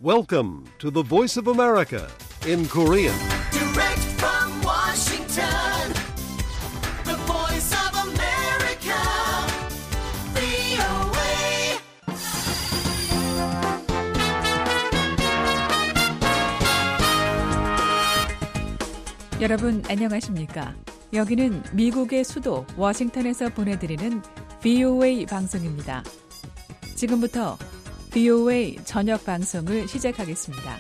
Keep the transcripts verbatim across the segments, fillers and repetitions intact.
Welcome to the Voice of America in Korean. Direct from Washington, the Voice of America, 브이오에이. 여러분 안녕하십니까? 여기는 미국의 수도 워싱턴에서 보내드리는 브이오에이 방송입니다. 지금부터 브이오에이 저녁 방송을 시작하겠습니다.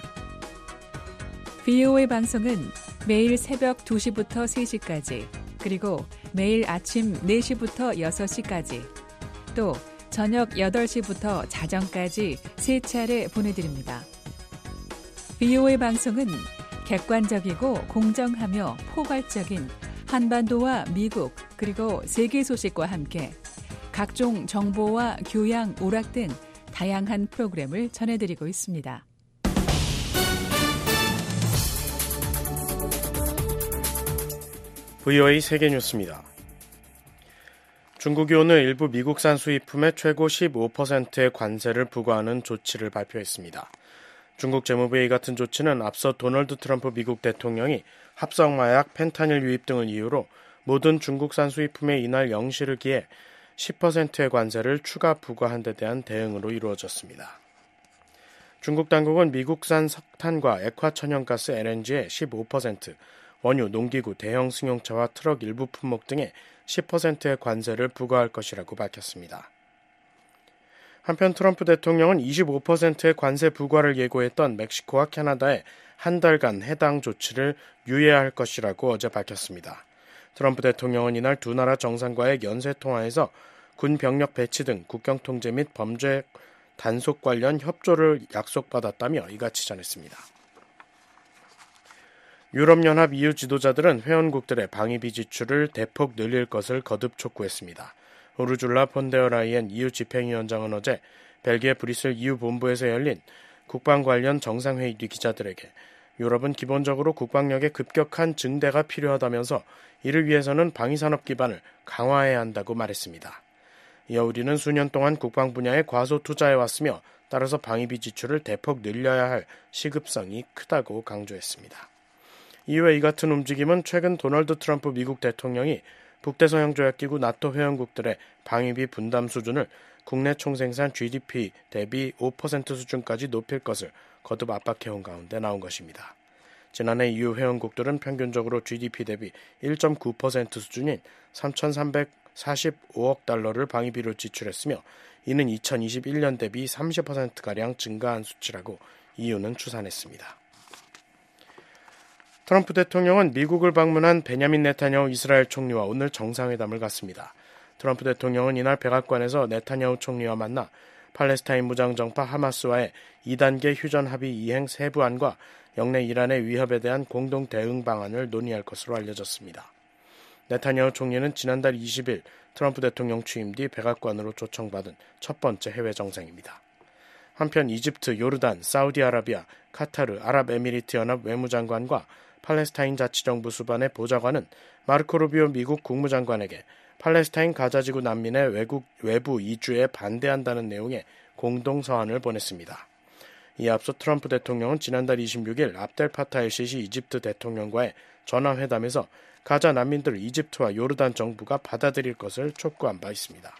브이오에이 방송은 매일 새벽 두 시부터 세 시까지, 그리고 매일 아침 네 시부터 여섯 시까지, 또 저녁 여덟 시부터 자정까지 세 차례 보내드립니다. 브이오에이 방송은 객관적이고 공정하며 포괄적인 한반도와 미국 그리고 세계 소식과 함께 각종 정보와 교양, 오락 등 다양한 프로그램을 전해드리고 있습니다. 브이오에이 세계뉴스입니다. 중국이 오늘 일부 미국산 수입품에 최고 십오 퍼센트의 관세를 부과하는 조치를 발표했습니다. 중국 재무부의 이 같은 조치는 앞서 도널드 트럼프 미국 대통령이 합성마약, 펜타닐 유입 등을 이유로 모든 중국산 수입품에 이날 영 시를 기해 십 퍼센트의 관세를 추가 부과한 데 대한 대응으로 이루어졌습니다. 중국 당국은 미국산 석탄과 액화천연가스 엘엔지의 십오 퍼센트, 원유, 농기구, 대형 승용차와 트럭 일부 품목 등에 십 퍼센트의 관세를 부과할 것이라고 밝혔습니다. 한편 트럼프 대통령은 이십오 퍼센트의 관세 부과를 예고했던 멕시코와 캐나다에 한 달간 해당 조치를 유예할 것이라고 어제 밝혔습니다. 트럼프 대통령은 이날 두 나라 정상과의 연쇄 통화에서 군 병력 배치 등 국경 통제 및 범죄 단속 관련 협조를 약속받았다며 이같이 전했습니다. 유럽연합 이유 지도자들은 회원국들의 방위비 지출을 대폭 늘릴 것을 거듭 촉구했습니다. 우르줄라 폰데어라이엔 이유 집행위원장은 어제 벨기에 브뤼셀 이유 본부에서 열린 국방 관련 정상회의 뒤 기자들에게 유럽은 기본적으로 국방력의 급격한 증대가 필요하다면서 이를 위해서는 방위산업 기반을 강화해야 한다고 말했습니다. 이어 우리는 수년 동안 국방 분야에 과소 투자해왔으며 따라서 방위비 지출을 대폭 늘려야 할 시급성이 크다고 강조했습니다. 이후에 이 같은 움직임은 최근 도널드 트럼프 미국 대통령이 북대서양조약기구 나토 회원국들의 방위비 분담 수준을 국내 총생산 지디피 대비 오 퍼센트 수준까지 높일 것을 거듭 압박해온 가운데 나온 것입니다. 지난해 이유 회원국들은 평균적으로 지디피 대비 일 점 구 퍼센트 수준인 삼천삼백사십오억 달러를 방위비로 지출했으며 이는 이천이십일 년 대비 삼십 퍼센트가량 증가한 수치라고 이유는 추산했습니다. 트럼프 대통령은 미국을 방문한 베냐민 네타냐후 이스라엘 총리와 오늘 정상회담을 갖습니다. 트럼프 대통령은 이날 백악관에서 네타냐후 총리와 만나 팔레스타인 무장정파 하마스와의 이 단계 휴전 합의 이행 세부안과 영내 이란의 위협에 대한 공동 대응 방안을 논의할 것으로 알려졌습니다. 네타냐후 총리는 지난달 이십 일 트럼프 대통령 취임 뒤 백악관으로 초청받은 첫 번째 해외 정상입니다. 한편 이집트, 요르단, 사우디아라비아, 카타르, 아랍에미리트 연합 외무장관과 팔레스타인 자치정부 수반의 보좌관은 마르코 루비오 미국 국무장관에게 팔레스타인 가자지구 난민의 외국, 외부 이주에 반대한다는 내용의 공동서한을 보냈습니다. 이에 앞서 트럼프 대통령은 지난달 이십육 일 압델 파타 엘시시 이집트 대통령과의 전화회담에서 가자 난민들을 이집트와 요르단 정부가 받아들일 것을 촉구한 바 있습니다.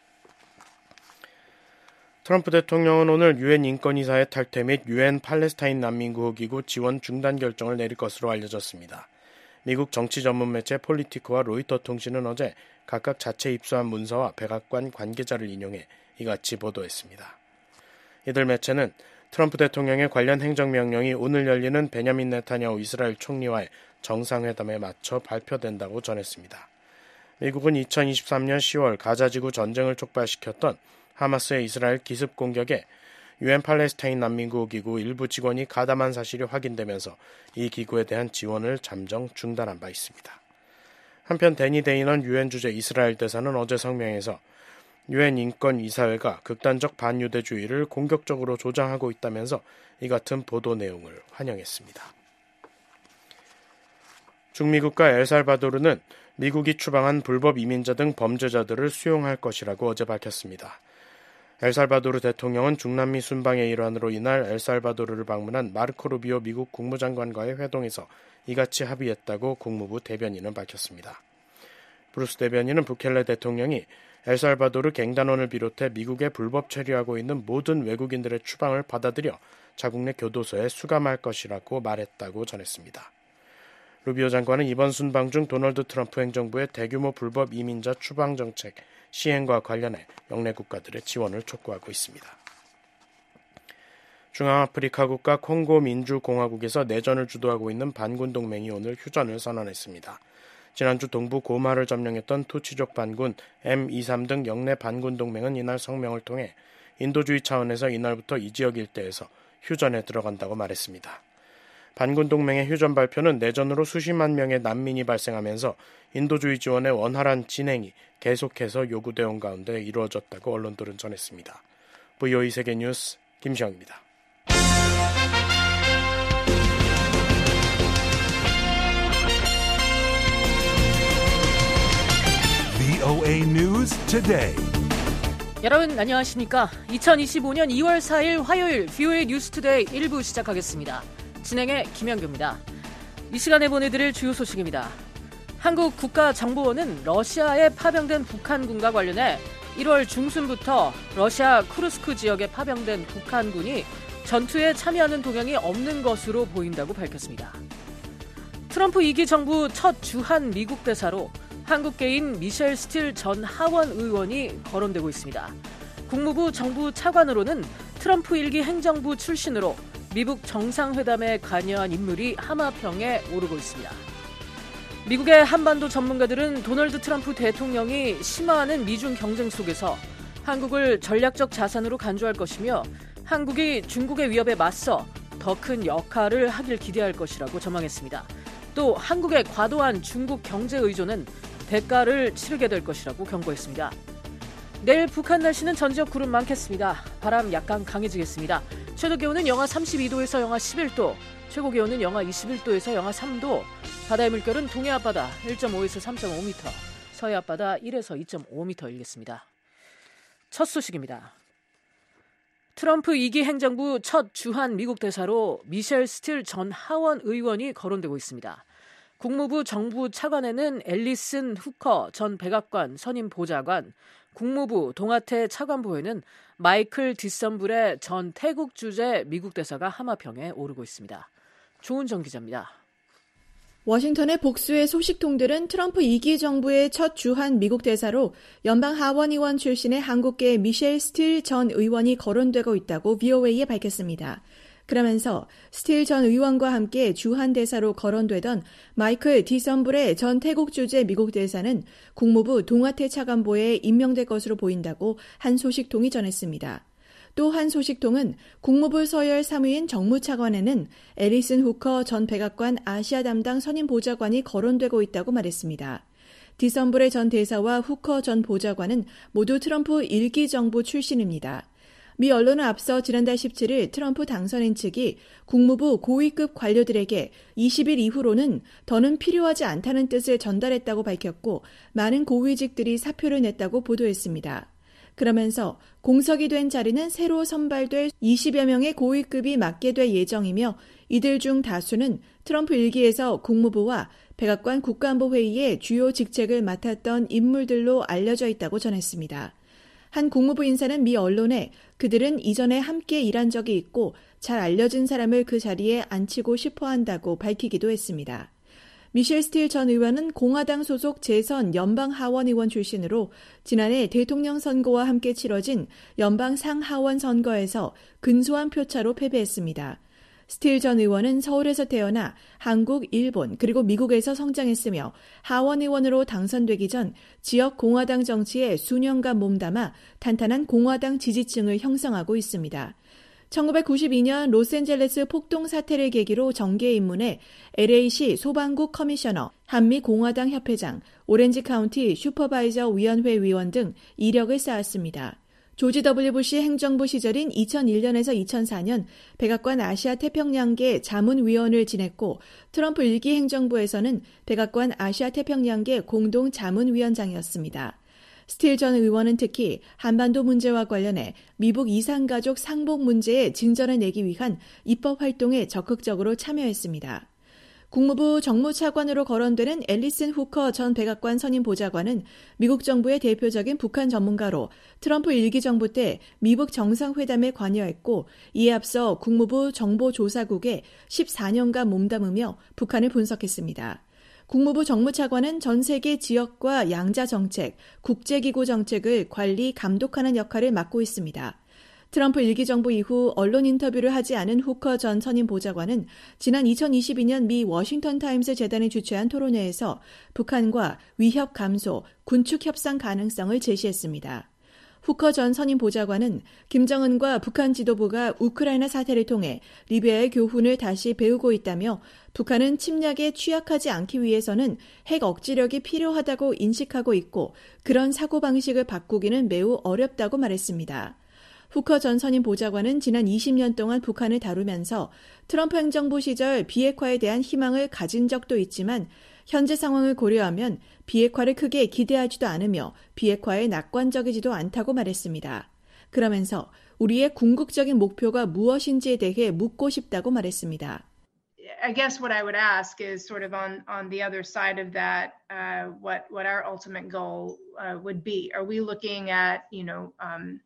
트럼프 대통령은 오늘 유엔 인권이사의 탈퇴 및 유엔 팔레스타인 난민구호기구 지원 중단 결정을 내릴 것으로 알려졌습니다. 미국 정치 전문 매체 폴리티코와 로이터 통신은 어제 각각 자체 입수한 문서와 백악관 관계자를 인용해 이같이 보도했습니다. 이들 매체는 트럼프 대통령의 관련 행정명령이 오늘 열리는 베냐민 네타냐후 이스라엘 총리와의 정상회담에 맞춰 발표된다고 전했습니다. 미국은 이천이십삼 년 시월 가자지구 전쟁을 촉발시켰던 하마스의 이스라엘 기습 공격에 유엔 팔레스타인 난민구호기구 일부 직원이 가담한 사실이 확인되면서 이 기구에 대한 지원을 잠정 중단한 바 있습니다. 한편 데니 데이넌 유엔 주재 이스라엘 대사는 어제 성명에서 유엔 인권이사회가 극단적 반유대주의를 공격적으로 조장하고 있다면서 이 같은 보도 내용을 환영했습니다. 중미국가 엘살바도르는 미국이 추방한 불법 이민자 등 범죄자들을 수용할 것이라고 어제 밝혔습니다. 엘살바도르 대통령은 중남미 순방의 일환으로 이날 엘살바도르를 방문한 마르코 루비오 미국 국무장관과의 회동에서 이같이 합의했다고 국무부 대변인은 밝혔습니다. 브루스 대변인은 부켈레 대통령이 엘살바도르 갱단원을 비롯해 미국에 불법 체류하고 있는 모든 외국인들의 추방을 받아들여 자국 내 교도소에 수감할 것이라고 말했다고 전했습니다. 루비오 장관은 이번 순방 중 도널드 트럼프 행정부의 대규모 불법 이민자 추방 정책 시행과 관련해 영내 국가들의 지원을 촉구하고 있습니다. 중앙아프리카 국가 콩고 민주공화국에서 내전을 주도하고 있는 반군 동맹이 오늘 휴전을 선언했습니다. 지난주 동부 고마를 점령했던 투치족 반군 엠 이십삼 등 영내 반군 동맹은 이날 성명을 통해 인도주의 차원에서 이날부터 이 지역 일대에서 휴전에 들어간다고 말했습니다. 반군 동맹의 휴전 발표는 내전으로 수십만 명의 난민이 발생하면서 인도주의 지원의 원활한 진행이 계속해서 요구되어 온 가운데 이루어졌다고 언론들은 전했습니다. 브이오이 세계뉴스 김시영입니다. 브이오에이 News Today. 여러분 안녕하십니까? 이천이십오년 이월 사일 화요일 브이오에이 뉴스 투데이 일 부 시작하겠습니다. 진행의 김현규입니다. 이 시간에 보내드릴 주요 소식입니다. 한국 국가정보원은 러시아에 파병된 북한군과 관련해 일월 중순부터 러시아 쿠르스크 지역에 파병된 북한군이 전투에 참여하는 동향이 없는 것으로 보인다고 밝혔습니다. 트럼프 이 기 정부 첫 주한 미국 대사로 한국계인 미셸 스틸 전 하원 의원이 거론되고 있습니다. 국무부 정부 차관으로는 트럼프 일 기 행정부 출신으로 미국 정상회담에 관여한 인물이 하마평에 오르고 있습니다. 미국의 한반도 전문가들은 도널드 트럼프 대통령이 심화하는 미중 경쟁 속에서 한국을 전략적 자산으로 간주할 것이며 한국이 중국의 위협에 맞서 더 큰 역할을 하길 기대할 것이라고 전망했습니다. 또 한국의 과도한 중국 경제 의존은 대가를 치르게 될 것이라고 경고했습니다. 내일 북한 날씨는 전 지역 구름 많겠습니다. 바람 약간 강해지겠습니다. 최저 기온은 영하 삼십이 도에서 영하 십일 도, 최고 기온은 영하 이십일 도에서 영하 삼 도, 바다의 물결은 동해 앞바다 일 점 오에서 삼 점 오 미터, 서해 앞바다 일에서 이 점 오 미터 일겠습니다. 첫 소식입니다. 트럼프 이 기 행정부 첫 주한 미국 대사로 미셸 스틸 전 하원 의원이 거론되고 있습니다. 국무부 정부 차관에는 앨리슨 후커 전 백악관 선임 보좌관, 국무부 동아태 차관보에는 마이클 디썸블의 전 태국 주재 미국 대사가 하마평에 오르고 있습니다. 조은정 기자입니다. 워싱턴의 복수의 소식통들은 트럼프 이 기 정부의 첫 주한 미국 대사로 연방 하원의원 출신의 한국계 미셸 스틸 전 의원이 거론되고 있다고 브이오에이에 밝혔습니다. 그러면서 스틸 전 의원과 함께 주한 대사로 거론되던 마이클 디썸블의 전 태국 주재 미국 대사는 국무부 동아태 차관보에 임명될 것으로 보인다고 한 소식통이 전했습니다. 또 한 소식통은 국무부 서열 삼 위인 정무차관에는 앨리슨 후커 전 백악관 아시아 담당 선임 보좌관이 거론되고 있다고 말했습니다. 디썸블의 전 대사와 후커 전 보좌관은 모두 트럼프 일 기 정부 출신입니다. 미 언론은 앞서 지난달 십칠일 트럼프 당선인 측이 국무부 고위급 관료들에게 이십 일 이후로는 더는 필요하지 않다는 뜻을 전달했다고 밝혔고 많은 고위직들이 사표를 냈다고 보도했습니다. 그러면서 공석이 된 자리는 새로 선발될 이십여 명의 고위급이 맡게 될 예정이며 이들 중 다수는 트럼프 일 기에서 국무부와 백악관 국가안보회의의 주요 직책을 맡았던 인물들로 알려져 있다고 전했습니다. 한 국무부 인사는 미 언론에 그들은 이전에 함께 일한 적이 있고 잘 알려진 사람을 그 자리에 앉히고 싶어 한다고 밝히기도 했습니다. 미셸 스틸 전 의원은 공화당 소속 재선 연방 하원의원 출신으로 지난해 대통령 선거와 함께 치러진 연방 상하원 선거에서 근소한 표차로 패배했습니다. 스틸 전 의원은 서울에서 태어나 한국, 일본 그리고 미국에서 성장했으며 하원의원으로 당선되기 전 지역 공화당 정치에 수년간 몸담아 탄탄한 공화당 지지층을 형성하고 있습니다. 천구백구십이년 로스앤젤레스 폭동 사태를 계기로 정계에 입문해 엘에이시 소방국 커미셔너, 한미 공화당 협회장, 오렌지 카운티 슈퍼바이저 위원회 위원 등 이력을 쌓았습니다. 조지 더블유 부시 행정부 시절인 이천일년에서 이천사년 백악관 아시아 태평양계 자문위원을 지냈고 트럼프 일 기 행정부에서는 백악관 아시아 태평양계 공동 자문위원장이었습니다. 스틸 전 의원은 특히 한반도 문제와 관련해 미국 이산가족 상봉 문제에 진전을 내기 위한 입법 활동에 적극적으로 참여했습니다. 국무부 정무차관으로 거론되는 앨리슨 후커 전 백악관 선임 보좌관은 미국 정부의 대표적인 북한 전문가로 트럼프 일기 정부 때 미북 정상회담에 관여했고 이에 앞서 국무부 정보조사국에 십사 년간 몸담으며 북한을 분석했습니다. 국무부 정무차관은 전 세계 지역과 양자 정책, 국제기구 정책을 관리, 감독하는 역할을 맡고 있습니다. 트럼프 일기 정부 이후 언론 인터뷰를 하지 않은 후커 전 선임 보좌관은 지난 이천이십이 년 미 워싱턴 타임스 재단이 주최한 토론회에서 북한과 위협 감소, 군축 협상 가능성을 제시했습니다. 후커 전 선임 보좌관은 김정은과 북한 지도부가 우크라이나 사태를 통해 리비아의 교훈을 다시 배우고 있다며 북한은 침략에 취약하지 않기 위해서는 핵 억지력이 필요하다고 인식하고 있고 그런 사고방식을 바꾸기는 매우 어렵다고 말했습니다. 후커 전 선임 보좌관은 지난 이십 년 동안 북한을 다루면서 트럼프 행정부 시절 비핵화에 대한 희망을 가진 적도 있지만 현재 상황을 고려하면 비핵화를 크게 기대하지도 않으며 비핵화에 낙관적이지도 않다고 말했습니다. 그러면서 우리의 궁극적인 목표가 무엇인지에 대해 묻고 싶다고 말했습니다. I guess what I would ask is sort of on, on the other side of that, uh, what, what our ultimate goal uh, would be. Are we looking at, you know, um,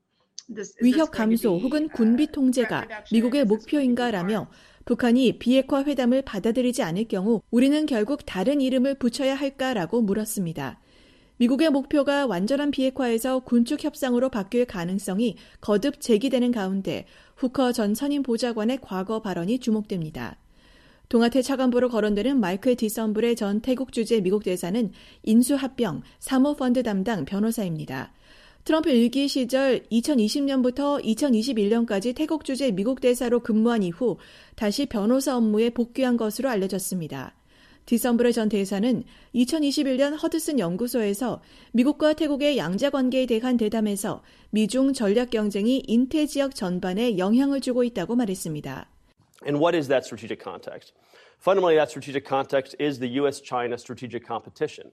위협 감소 혹은 군비 통제가 미국의 목표인가라며 북한이 비핵화 회담을 받아들이지 않을 경우 우리는 결국 다른 이름을 붙여야 할까라고 물었습니다. 미국의 목표가 완전한 비핵화에서 군축 협상으로 바뀔 가능성이 거듭 제기되는 가운데 후커 전 선임 보좌관의 과거 발언이 주목됩니다. 동아태 차관보로 거론되는 마이클 디썸블의 전 태국 주재 미국 대사는 인수합병, 사모펀드 담당 변호사입니다. 트럼프 일기 시절 이천이십 년부터 이천이십일 년까지 태국 주재 미국 대사로 근무한 이후 다시 변호사 업무에 복귀한 것으로 알려졌습니다. 디썸블의 전 대사는 이천이십일 년 허드슨 연구소에서 미국과 태국의 양자 관계에 대한 대담에서 미중 전략 경쟁이 인태 지역 전반에 영향을 주고 있다고 말했습니다. And what is that strategic context? Fundamentally, that strategic context is the U S-China strategic competition.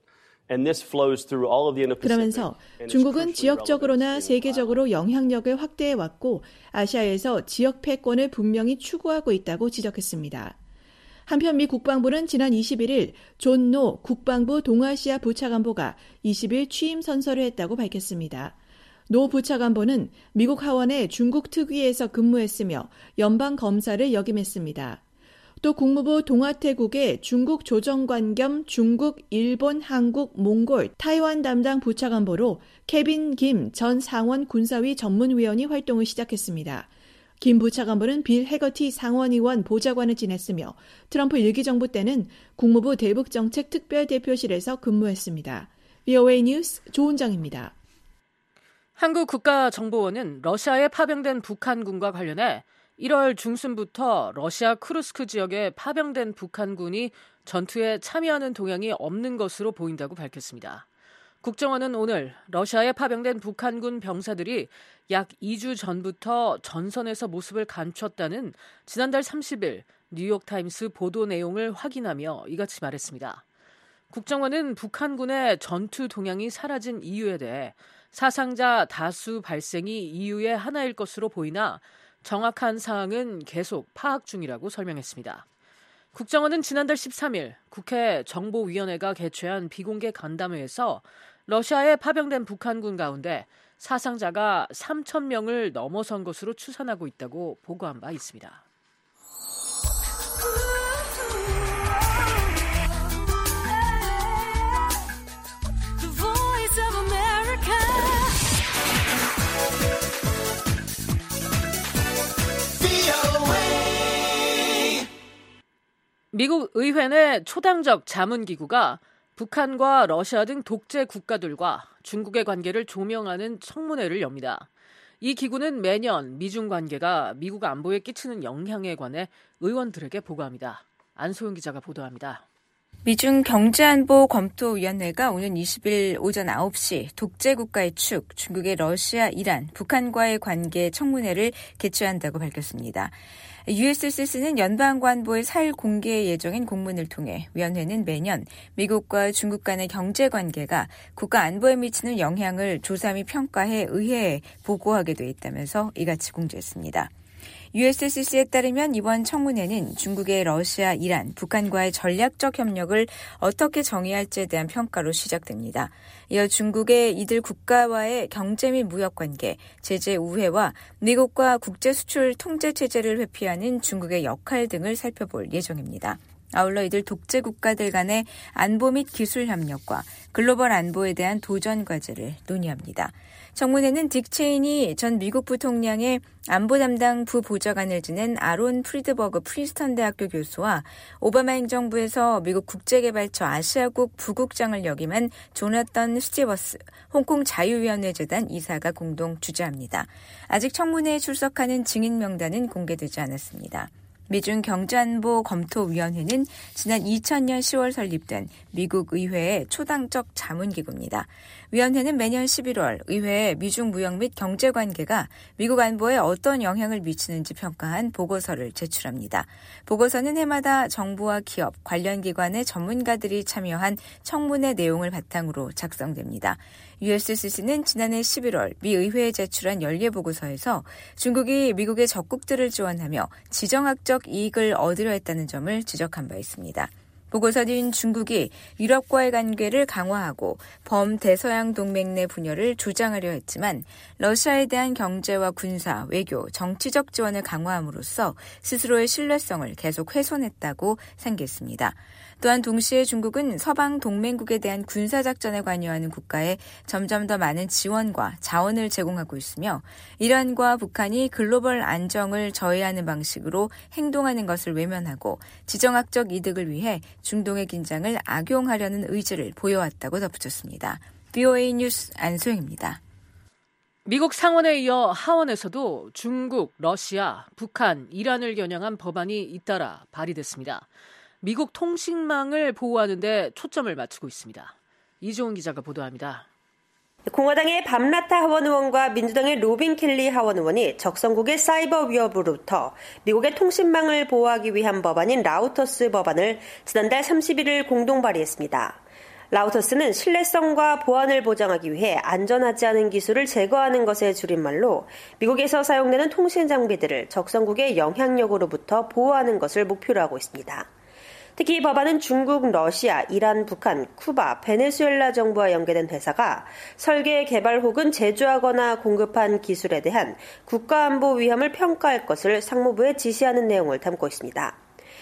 그러면서 중국은 지역적으로나 세계적으로 영향력을 확대해왔고 아시아에서 지역 패권을 분명히 추구하고 있다고 지적했습니다. 한편 미 국방부는 지난 이십일 일 존 노 국방부 동아시아 부차관보가 이십 일 취임 선서를 했다고 밝혔습니다. 노 부차관보는 미국 하원의 중국 특위에서 근무했으며 연방검사를 역임했습니다. 또 국무부 동아태국의 중국 조정관 겸 중국, 일본, 한국, 몽골, 타이완 담당 부차관보로 케빈 김 전 상원 군사위 전문위원이 활동을 시작했습니다. 김 부차관보는 빌 해거티 상원의원 보좌관을 지냈으며 트럼프 일기 정부 때는 국무부 대북정책 특별대표실에서 근무했습니다. 브이오에이 뉴스 조은정입니다. 한국 국가정보원은 러시아에 파병된 북한군과 관련해 일월 중순부터 러시아 쿠르스크 지역에 파병된 북한군이 전투에 참여하는 동향이 없는 것으로 보인다고 밝혔습니다. 국정원은 오늘 러시아에 파병된 북한군 병사들이 약 이 주 전부터 전선에서 모습을 감췄다는 지난달 삼십 일 뉴욕타임스 보도 내용을 확인하며 이같이 말했습니다. 국정원은 북한군의 전투 동향이 사라진 이유에 대해 사상자 다수 발생이 이유의 하나일 것으로 보이나 정확한 사항은 계속 파악 중이라고 설명했습니다. 국정원은 지난달 십삼 일 국회 정보위원회가 개최한 비공개 간담회에서 러시아에 파병된 북한군 가운데 사상자가 삼천 명을 넘어선 것으로 추산하고 있다고 보고한 바 있습니다. 미국 의회 내 초당적 자문기구가 북한과 러시아 등 독재 국가들과 중국의 관계를 조명하는 청문회를 엽니다. 이 기구는 매년 미중 관계가 미국 안보에 끼치는 영향에 관해 의원들에게 보고합니다. 안소영 기자가 보도합니다. 미중 경제안보검토위원회가 오는 이십 일 오전 아홉 시 독재국가의 축, 중국의 러시아, 이란, 북한과의 관계 청문회를 개최한다고 밝혔습니다. 유에스씨씨는 연방관보의 사 일 공개 예정인 공문을 통해 위원회는 매년 미국과 중국 간의 경제관계가 국가 안보에 미치는 영향을 조사 및 평가해 의회에 보고하게 돼 있다면서 이같이 공지했습니다. 유에스씨씨에 따르면 이번 청문회는 중국의 러시아, 이란, 북한과의 전략적 협력을 어떻게 정의할지에 대한 평가로 시작됩니다. 이어 중국의 이들 국가와의 경제 및 무역관계, 제재 우회와 미국과 국제수출 통제체제를 회피하는 중국의 역할 등을 살펴볼 예정입니다. 아울러 이들 독재 국가들 간의 안보 및 기술 협력과 글로벌 안보에 대한 도전 과제를 논의합니다. 청문회는 딕 체이니 전 미국 부통령의 안보 담당 부보좌관을 지낸 아론 프리드버그 프린스턴 대학교 교수와 오바마 행정부에서 미국 국제개발처 아시아국 부국장을 역임한 조나던 스티버스 홍콩 자유위원회 재단 이사가 공동 주재합니다. 아직 청문회에 출석하는 증인 명단은 공개되지 않았습니다. 미중 경제안보검토위원회는 지난 이천 년 시월 설립된 미국 의회의 초당적 자문기구입니다. 위원회는 매년 십일월 의회에 미중 무역 및 경제관계가 미국 안보에 어떤 영향을 미치는지 평가한 보고서를 제출합니다. 보고서는 해마다 정부와 기업, 관련 기관의 전문가들이 참여한 청문회 내용을 바탕으로 작성됩니다. 유에스씨씨는 지난해 십일월 미 의회에 제출한 연례보고서에서 중국이 미국의 적국들을 지원하며 지정학적 이익을 얻으려 했다는 점을 지적한 바 있습니다. 보고서는 중국이 유럽과의 관계를 강화하고 범대서양 동맹 내 분열을 조장하려 했지만 러시아에 대한 경제와 군사, 외교, 정치적 지원을 강화함으로써 스스로의 신뢰성을 계속 훼손했다고 상기했습니다. 또한 동시에 중국은 서방 동맹국에 대한 군사작전에 관여하는 국가에 점점 더 많은 지원과 자원을 제공하고 있으며 이란과 북한이 글로벌 안정을 저해하는 방식으로 행동하는 것을 외면하고 지정학적 이득을 위해 중동의 긴장을 악용하려는 의지를 보여왔다고 덧붙였습니다. 브이오에이 뉴스 안소영입니다. 미국 상원에 이어 하원에서도 중국, 러시아, 북한, 이란을 겨냥한 법안이 잇따라 발의됐습니다. 미국 통신망을 보호하는 데 초점을 맞추고 있습니다. 이종훈 기자가 보도합니다. 공화당의 밤라타 하원 의원과 민주당의 로빈 켈리 하원 의원이 적성국의 사이버 위협으로부터 미국의 통신망을 보호하기 위한 법안인 라우터스 법안을 지난달 삼십일 일 공동 발의했습니다. 라우터스는 신뢰성과 보안을 보장하기 위해 안전하지 않은 기술을 제거하는 것의 줄임말로 미국에서 사용되는 통신 장비들을 적성국의 영향력으로부터 보호하는 것을 목표로 하고 있습니다. 특히 이 법안은 중국, 러시아, 이란, 북한, 쿠바, 베네수엘라 정부와 연계된 회사가 설계, 개발 혹은 제조하거나 공급한 기술에 대한 국가안보 위험을 평가할 것을 상무부에 지시하는 내용을 담고 있습니다.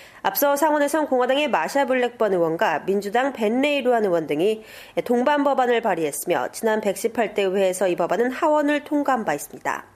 앞서 상원에선 공화당의 마샤 블랙번 의원과 민주당 벤 레이루안 의원 등이 동반 법안을 발의했으며 지난 백십팔 대 의회에서 이 법안은 하원을 통과한 바 있습니다.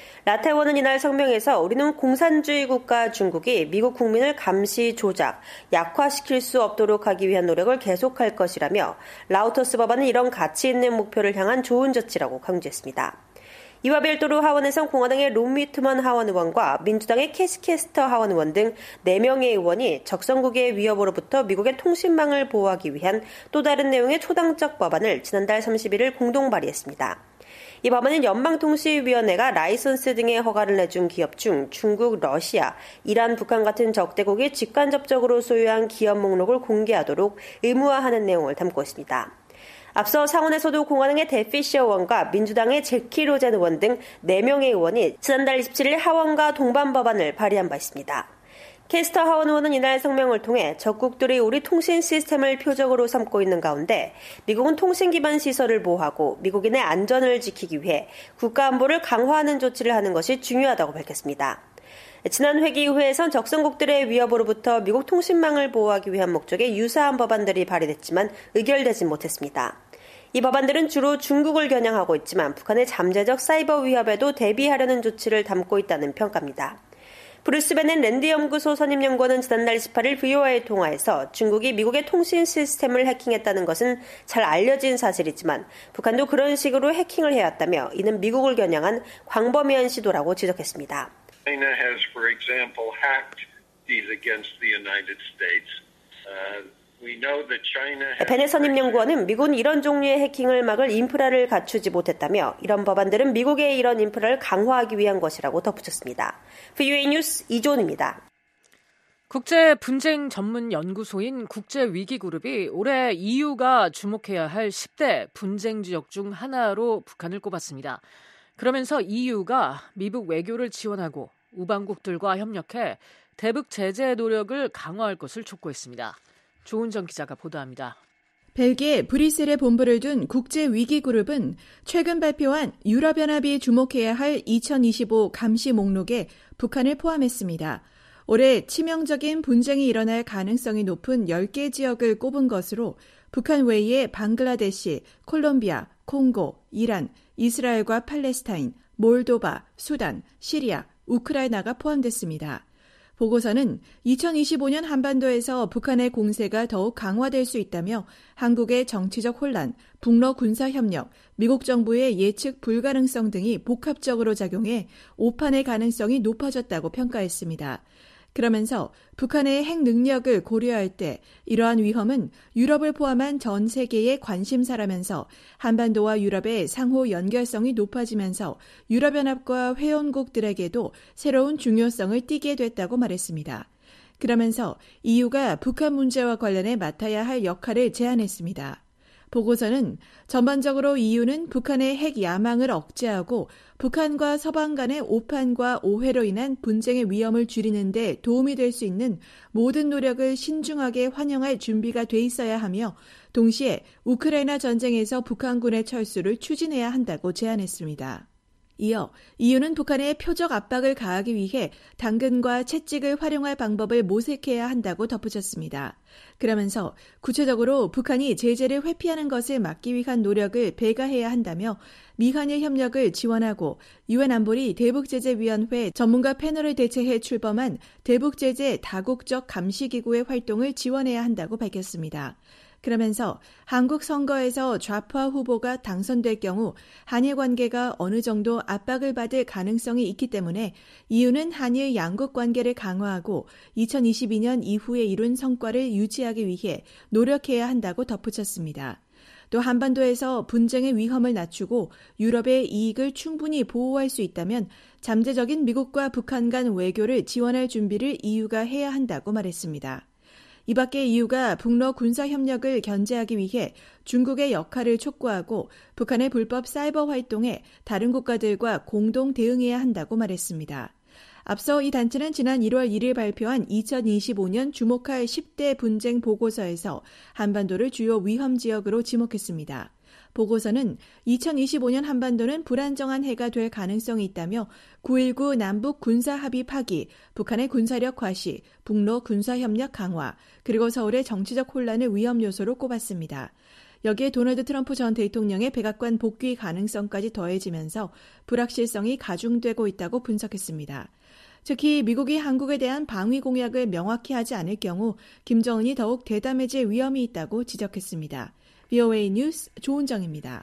라타 의원은 이날 성명에서 우리는 공산주의 국가 중국이 미국 국민을 감시, 조작, 약화시킬 수 없도록 하기 위한 노력을 계속할 것이라며 라우터스 법안은 이런 가치 있는 목표를 향한 좋은 조치라고 강조했습니다. 이와 별도로 하원에선 공화당의 론 미트먼 하원 의원과 민주당의 캐시 캐스터 하원 의원 등 네 명의 의원이 적성국의 위협으로부터 미국의 통신망을 보호하기 위한 또 다른 내용의 초당적 법안을 지난달 삼십일 일 공동 발의했습니다. 이 법안은 연방통신위원회가 라이선스 등의 허가를 내준 기업 중 중국, 러시아, 이란, 북한 같은 적대국이 직간접적으로 소유한 기업 목록을 공개하도록 의무화하는 내용을 담고 있습니다. 앞서 상원에서도 공화당의 데피셔 의원과 민주당의 제키 로젠 의원 등 네 명의 의원이 지난달 이십칠 일 하원과 동반 법안을 발의한 바 있습니다. 캐스터 하원 의원은 이날 성명을 통해 적국들이 우리 통신 시스템을 표적으로 삼고 있는 가운데 미국은 통신 기반 시설을 보호하고 미국인의 안전을 지키기 위해 국가안보를 강화하는 조치를 하는 것이 중요하다고 밝혔습니다. 지난 회기의회에선 적성국들의 위협으로부터 미국 통신망을 보호하기 위한 목적의 유사한 법안들이 발의됐지만 의결되지 못했습니다. 이 법안들은 주로 중국을 겨냥하고 있지만 북한의 잠재적 사이버 위협에도 대비하려는 조치를 담고 있다는 평가입니다. 브루스 베넷 랜드 연구소 선임연구원은 지난달 이십팔 일 브이오에이 통화에서 중국이 미국의 통신 시스템을 해킹했다는 것은 잘 알려진 사실이지만 북한도 그런 식으로 해킹을 해왔다며 이는 미국을 겨냥한 광범위한 시도라고 지적했습니다. China has, for example, hacked these against the United States. Uh, 베네선임 연구원은 미국은 이런 종류의 해킹을 막을 인프라를 갖추지 못했다며 이런 법안들은 미국의 이런 인프라를 강화하기 위한 것이라고 덧붙였습니다. 브이오에이 뉴스 이조은입니다. 국제 분쟁 전문 연구소인 국제위기그룹이 올해 이유가 주목해야 할 십 대 분쟁 지역 중 하나로 북한을 꼽았습니다. 그러면서 이유가 미국 외교를 지원하고 우방국들과 협력해 대북 제재 노력을 강화할 것을 촉구했습니다. 조은정 기자가 보도합니다. 벨기에 브뤼셀에 본부를 둔 국제위기그룹은 최근 발표한 유럽연합이 주목해야 할 이천이십오 감시 목록에 북한을 포함했습니다. 올해 치명적인 분쟁이 일어날 가능성이 높은 열 개 지역을 꼽은 것으로 북한 외에 방글라데시, 콜롬비아, 콩고, 이란, 이스라엘과 팔레스타인, 몰도바, 수단, 시리아, 우크라이나가 포함됐습니다. 보고서는 이천이십오 년 한반도에서 북한의 공세가 더욱 강화될 수 있다며 한국의 정치적 혼란, 북러 군사협력, 미국 정부의 예측 불가능성 등이 복합적으로 작용해 오판의 가능성이 높아졌다고 평가했습니다. 그러면서 북한의 핵 능력을 고려할 때 이러한 위험은 유럽을 포함한 전 세계의 관심사라면서 한반도와 유럽의 상호 연결성이 높아지면서 유럽연합과 회원국들에게도 새로운 중요성을 띠게 됐다고 말했습니다. 그러면서 이유가 북한 문제와 관련해 맡아야 할 역할을 제안했습니다. 보고서는 전반적으로 이유는 북한의 핵 야망을 억제하고 북한과 서방 간의 오판과 오해로 인한 분쟁의 위험을 줄이는 데 도움이 될 수 있는 모든 노력을 신중하게 환영할 준비가 돼 있어야 하며 동시에 우크라이나 전쟁에서 북한군의 철수를 추진해야 한다고 제안했습니다. 이어 이유는 북한의 표적 압박을 가하기 위해 당근과 채찍을 활용할 방법을 모색해야 한다고 덧붙였습니다. 그러면서 구체적으로 북한이 제재를 회피하는 것을 막기 위한 노력을 배가해야 한다며 미한일 협력을 지원하고 유엔 안보리 대북제재위원회 전문가 패널을 대체해 출범한 대북제재 다국적 감시기구의 활동을 지원해야 한다고 밝혔습니다. 그러면서 한국 선거에서 좌파 후보가 당선될 경우 한일 관계가 어느 정도 압박을 받을 가능성이 있기 때문에 이유는 한일 양국 관계를 강화하고 이천이십이 년 이후에 이룬 성과를 유지하기 위해 노력해야 한다고 덧붙였습니다. 또 한반도에서 분쟁의 위험을 낮추고 유럽의 이익을 충분히 보호할 수 있다면 잠재적인 미국과 북한 간 외교를 지원할 준비를 이유가 해야 한다고 말했습니다. 이 밖에 이유가 북러 군사협력을 견제하기 위해 중국의 역할을 촉구하고 북한의 불법 사이버 활동에 다른 국가들과 공동 대응해야 한다고 말했습니다. 앞서 이 단체는 지난 일월 일일 발표한 이천이십오 년 주목할 십 대 분쟁 보고서에서 한반도를 주요 위험 지역으로 지목했습니다. 보고서는 이천이십오 년 한반도는 불안정한 해가 될 가능성이 있다며 구일구 남북 군사합의 파기, 북한의 군사력 과시, 북러 군사협력 강화, 그리고 서울의 정치적 혼란을 위험 요소로 꼽았습니다. 여기에 도널드 트럼프 전 대통령의 백악관 복귀 가능성까지 더해지면서 불확실성이 가중되고 있다고 분석했습니다. 특히 미국이 한국에 대한 방위 공약을 명확히 하지 않을 경우 김정은이 더욱 대담해질 위험이 있다고 지적했습니다. 브이오에이 뉴스 조은정입니다.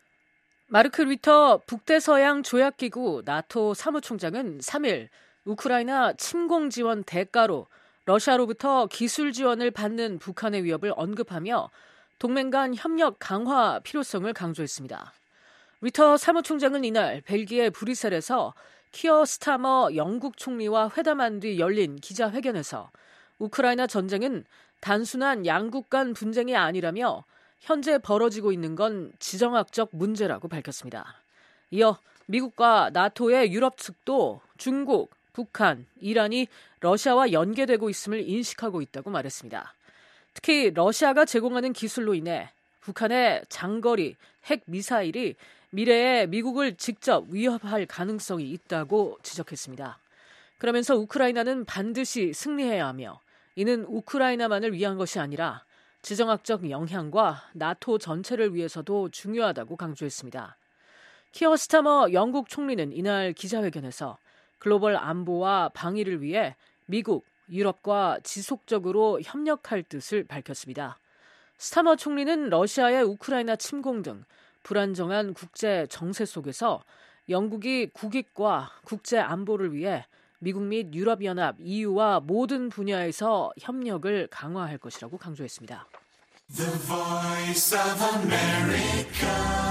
마르크 루터 북대서양 조약기구 나토 사무총장은 삼일 우크라이나 침공 지원 대가로 러시아로부터 기술 지원을 받는 북한의 위협을 언급하며 동맹 간 협력 강화 필요성을 강조했습니다. 루터 사무총장은 이날 벨기에 브뤼셀에서 키어 스타머 영국 총리와 회담한 뒤 열린 기자회견에서 우크라이나 전쟁은 단순한 양국 간 분쟁이 아니라며 현재 벌어지고 있는 건 지정학적 문제라고 밝혔습니다. 이어 미국과 나토의 유럽 측도 중국, 북한, 이란이 러시아와 연계되고 있음을 인식하고 있다고 말했습니다. 특히 러시아가 제공하는 기술로 인해 북한의 장거리 핵 미사일이 미래에 미국을 직접 위협할 가능성이 있다고 지적했습니다. 그러면서 우크라이나는 반드시 승리해야 하며 이는 우크라이나만을 위한 것이 아니라 지정학적 영향과 나토 전체를 위해서도 중요하다고 강조했습니다. 키어 스타머 영국 총리는 이날 기자회견에서 글로벌 안보와 방위를 위해 미국, 유럽과 지속적으로 협력할 뜻을 밝혔습니다. 스타머 총리는 러시아의 우크라이나 침공 등 불안정한 국제 정세 속에서 영국이 국익과 국제 안보를 위해 미국 및 유럽연합, 이유와 모든 분야에서 협력을 강화할 것이라고 강조했습니다. The Voice of America.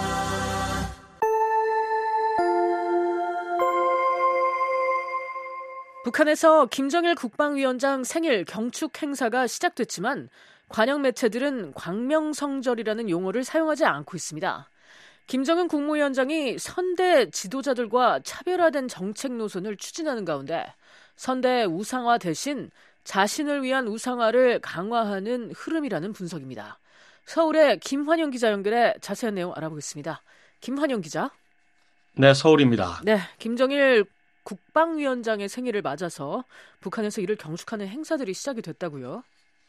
북한에서 김정일 국방위원장 생일 경축 행사가 시작됐지만 관영 매체들은 광명성절이라는 용어를 사용하지 않고 있습니다. 김정은 국무위원장이 선대 지도자들과 차별화된 정책 노선을 추진하는 가운데 선대 우상화 대신 자신을 위한 우상화를 강화하는 흐름이라는 분석입니다. 서울의 김환영 기자 연결해 자세한 내용 알아보겠습니다. 김환영 기자. 네, 서울입니다. 네, 김정일 국방위원장의 생일을 맞아서 북한에서 이를 경축하는 행사들이 시작이 됐다고요?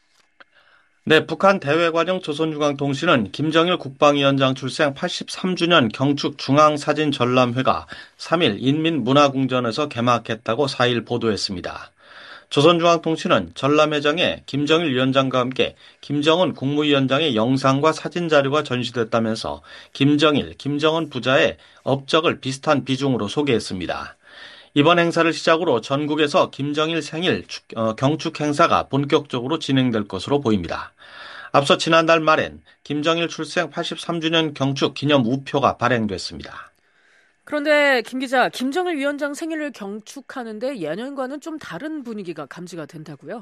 네, 북한 대외관영 조선중앙통신은 김정일 국방위원장 출생 팔십삼 주년 경축 중앙사진 전람회가 삼 일 인민문화궁전에서 개막했다고 사 일 보도했습니다. 조선중앙통신은 전람회장에 김정일 위원장과 함께 김정은 국무위원장의 영상과 사진 자료가 전시됐다면서 김정일, 김정은 부자의 업적을 비슷한 비중으로 소개했습니다. 이번 행사를 시작으로 전국에서 김정일 생일 어, 경축 행사가 본격적으로 진행될 것으로 보입니다. 앞서 지난달 말엔 김정일 출생 팔십삼 주년 경축 기념 우표가 발행됐습니다. 그런데 김 기자, 김정일 위원장 생일을 경축하는데 예년과는 좀 다른 분위기가 감지가 된다고요?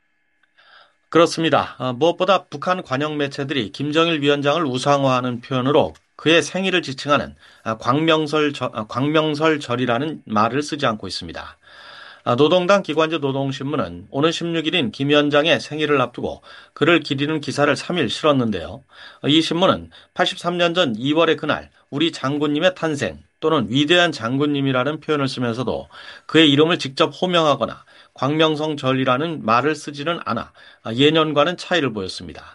그렇습니다. 어, 무엇보다 북한 관영 매체들이 김정일 위원장을 우상화하는 표현으로 그의 생일을 지칭하는 광명설, 광명설절이라는 말을 쓰지 않고 있습니다. 노동당 기관지 노동신문은 오는 십육 일인 김 위원장의 생일을 앞두고 그를 기리는 기사를 삼 일 실었는데요. 이 신문은 팔십삼 년 전 이월의 그날 우리 장군님의 탄생 또는 위대한 장군님이라는 표현을 쓰면서도 그의 이름을 직접 호명하거나 광명성절이라는 말을 쓰지는 않아 예년과는 차이를 보였습니다.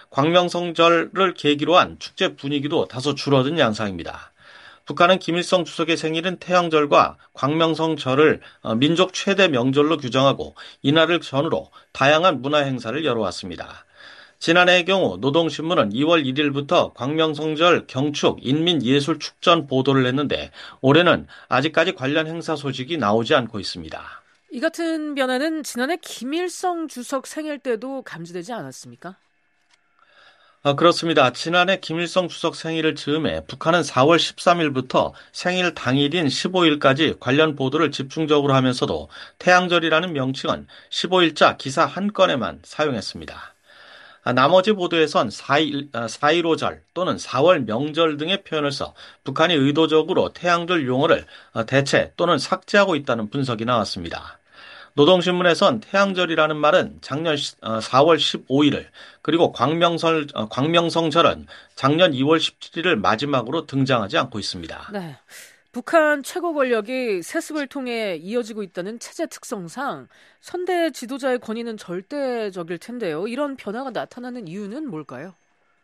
광명성절을 계기로 한 축제 분위기도 다소 줄어든 양상입니다. 북한은 김일성 주석의 생일은 태양절과 광명성절을 민족 최대 명절로 규정하고 이날을 전후로 다양한 문화 행사를 열어왔습니다. 지난해의 경우 노동신문은 이월 일일부터 광명성절 경축 인민예술축전 보도를 했는데 올해는 아직까지 관련 행사 소식이 나오지 않고 있습니다. 이 같은 변화는 지난해 김일성 주석 생일 때도 감지되지 않았습니까? 아, 그렇습니다. 지난해 김일성 주석 생일을 즈음해 북한은 사월 십삼일부터 생일 당일인 십오일까지 관련 보도를 집중적으로 하면서도 태양절이라는 명칭은 십오일자 기사 한 건에만 사용했습니다. 아, 나머지 보도에선 사일오절 또는 사월 명절 등의 표현을 써 북한이 의도적으로 태양절 용어를 대체 또는 삭제하고 있다는 분석이 나왔습니다. 노동신문에선 태양절이라는 말은 작년 사월 십오일을 그리고 광명설, 광명성절은 작년 이월 십칠일을 마지막으로 등장하지 않고 있습니다. 네, 북한 최고 권력이 세습을 통해 이어지고 있다는 체제 특성상 선대 지도자의 권위는 절대적일 텐데요. 이런 변화가 나타나는 이유는 뭘까요?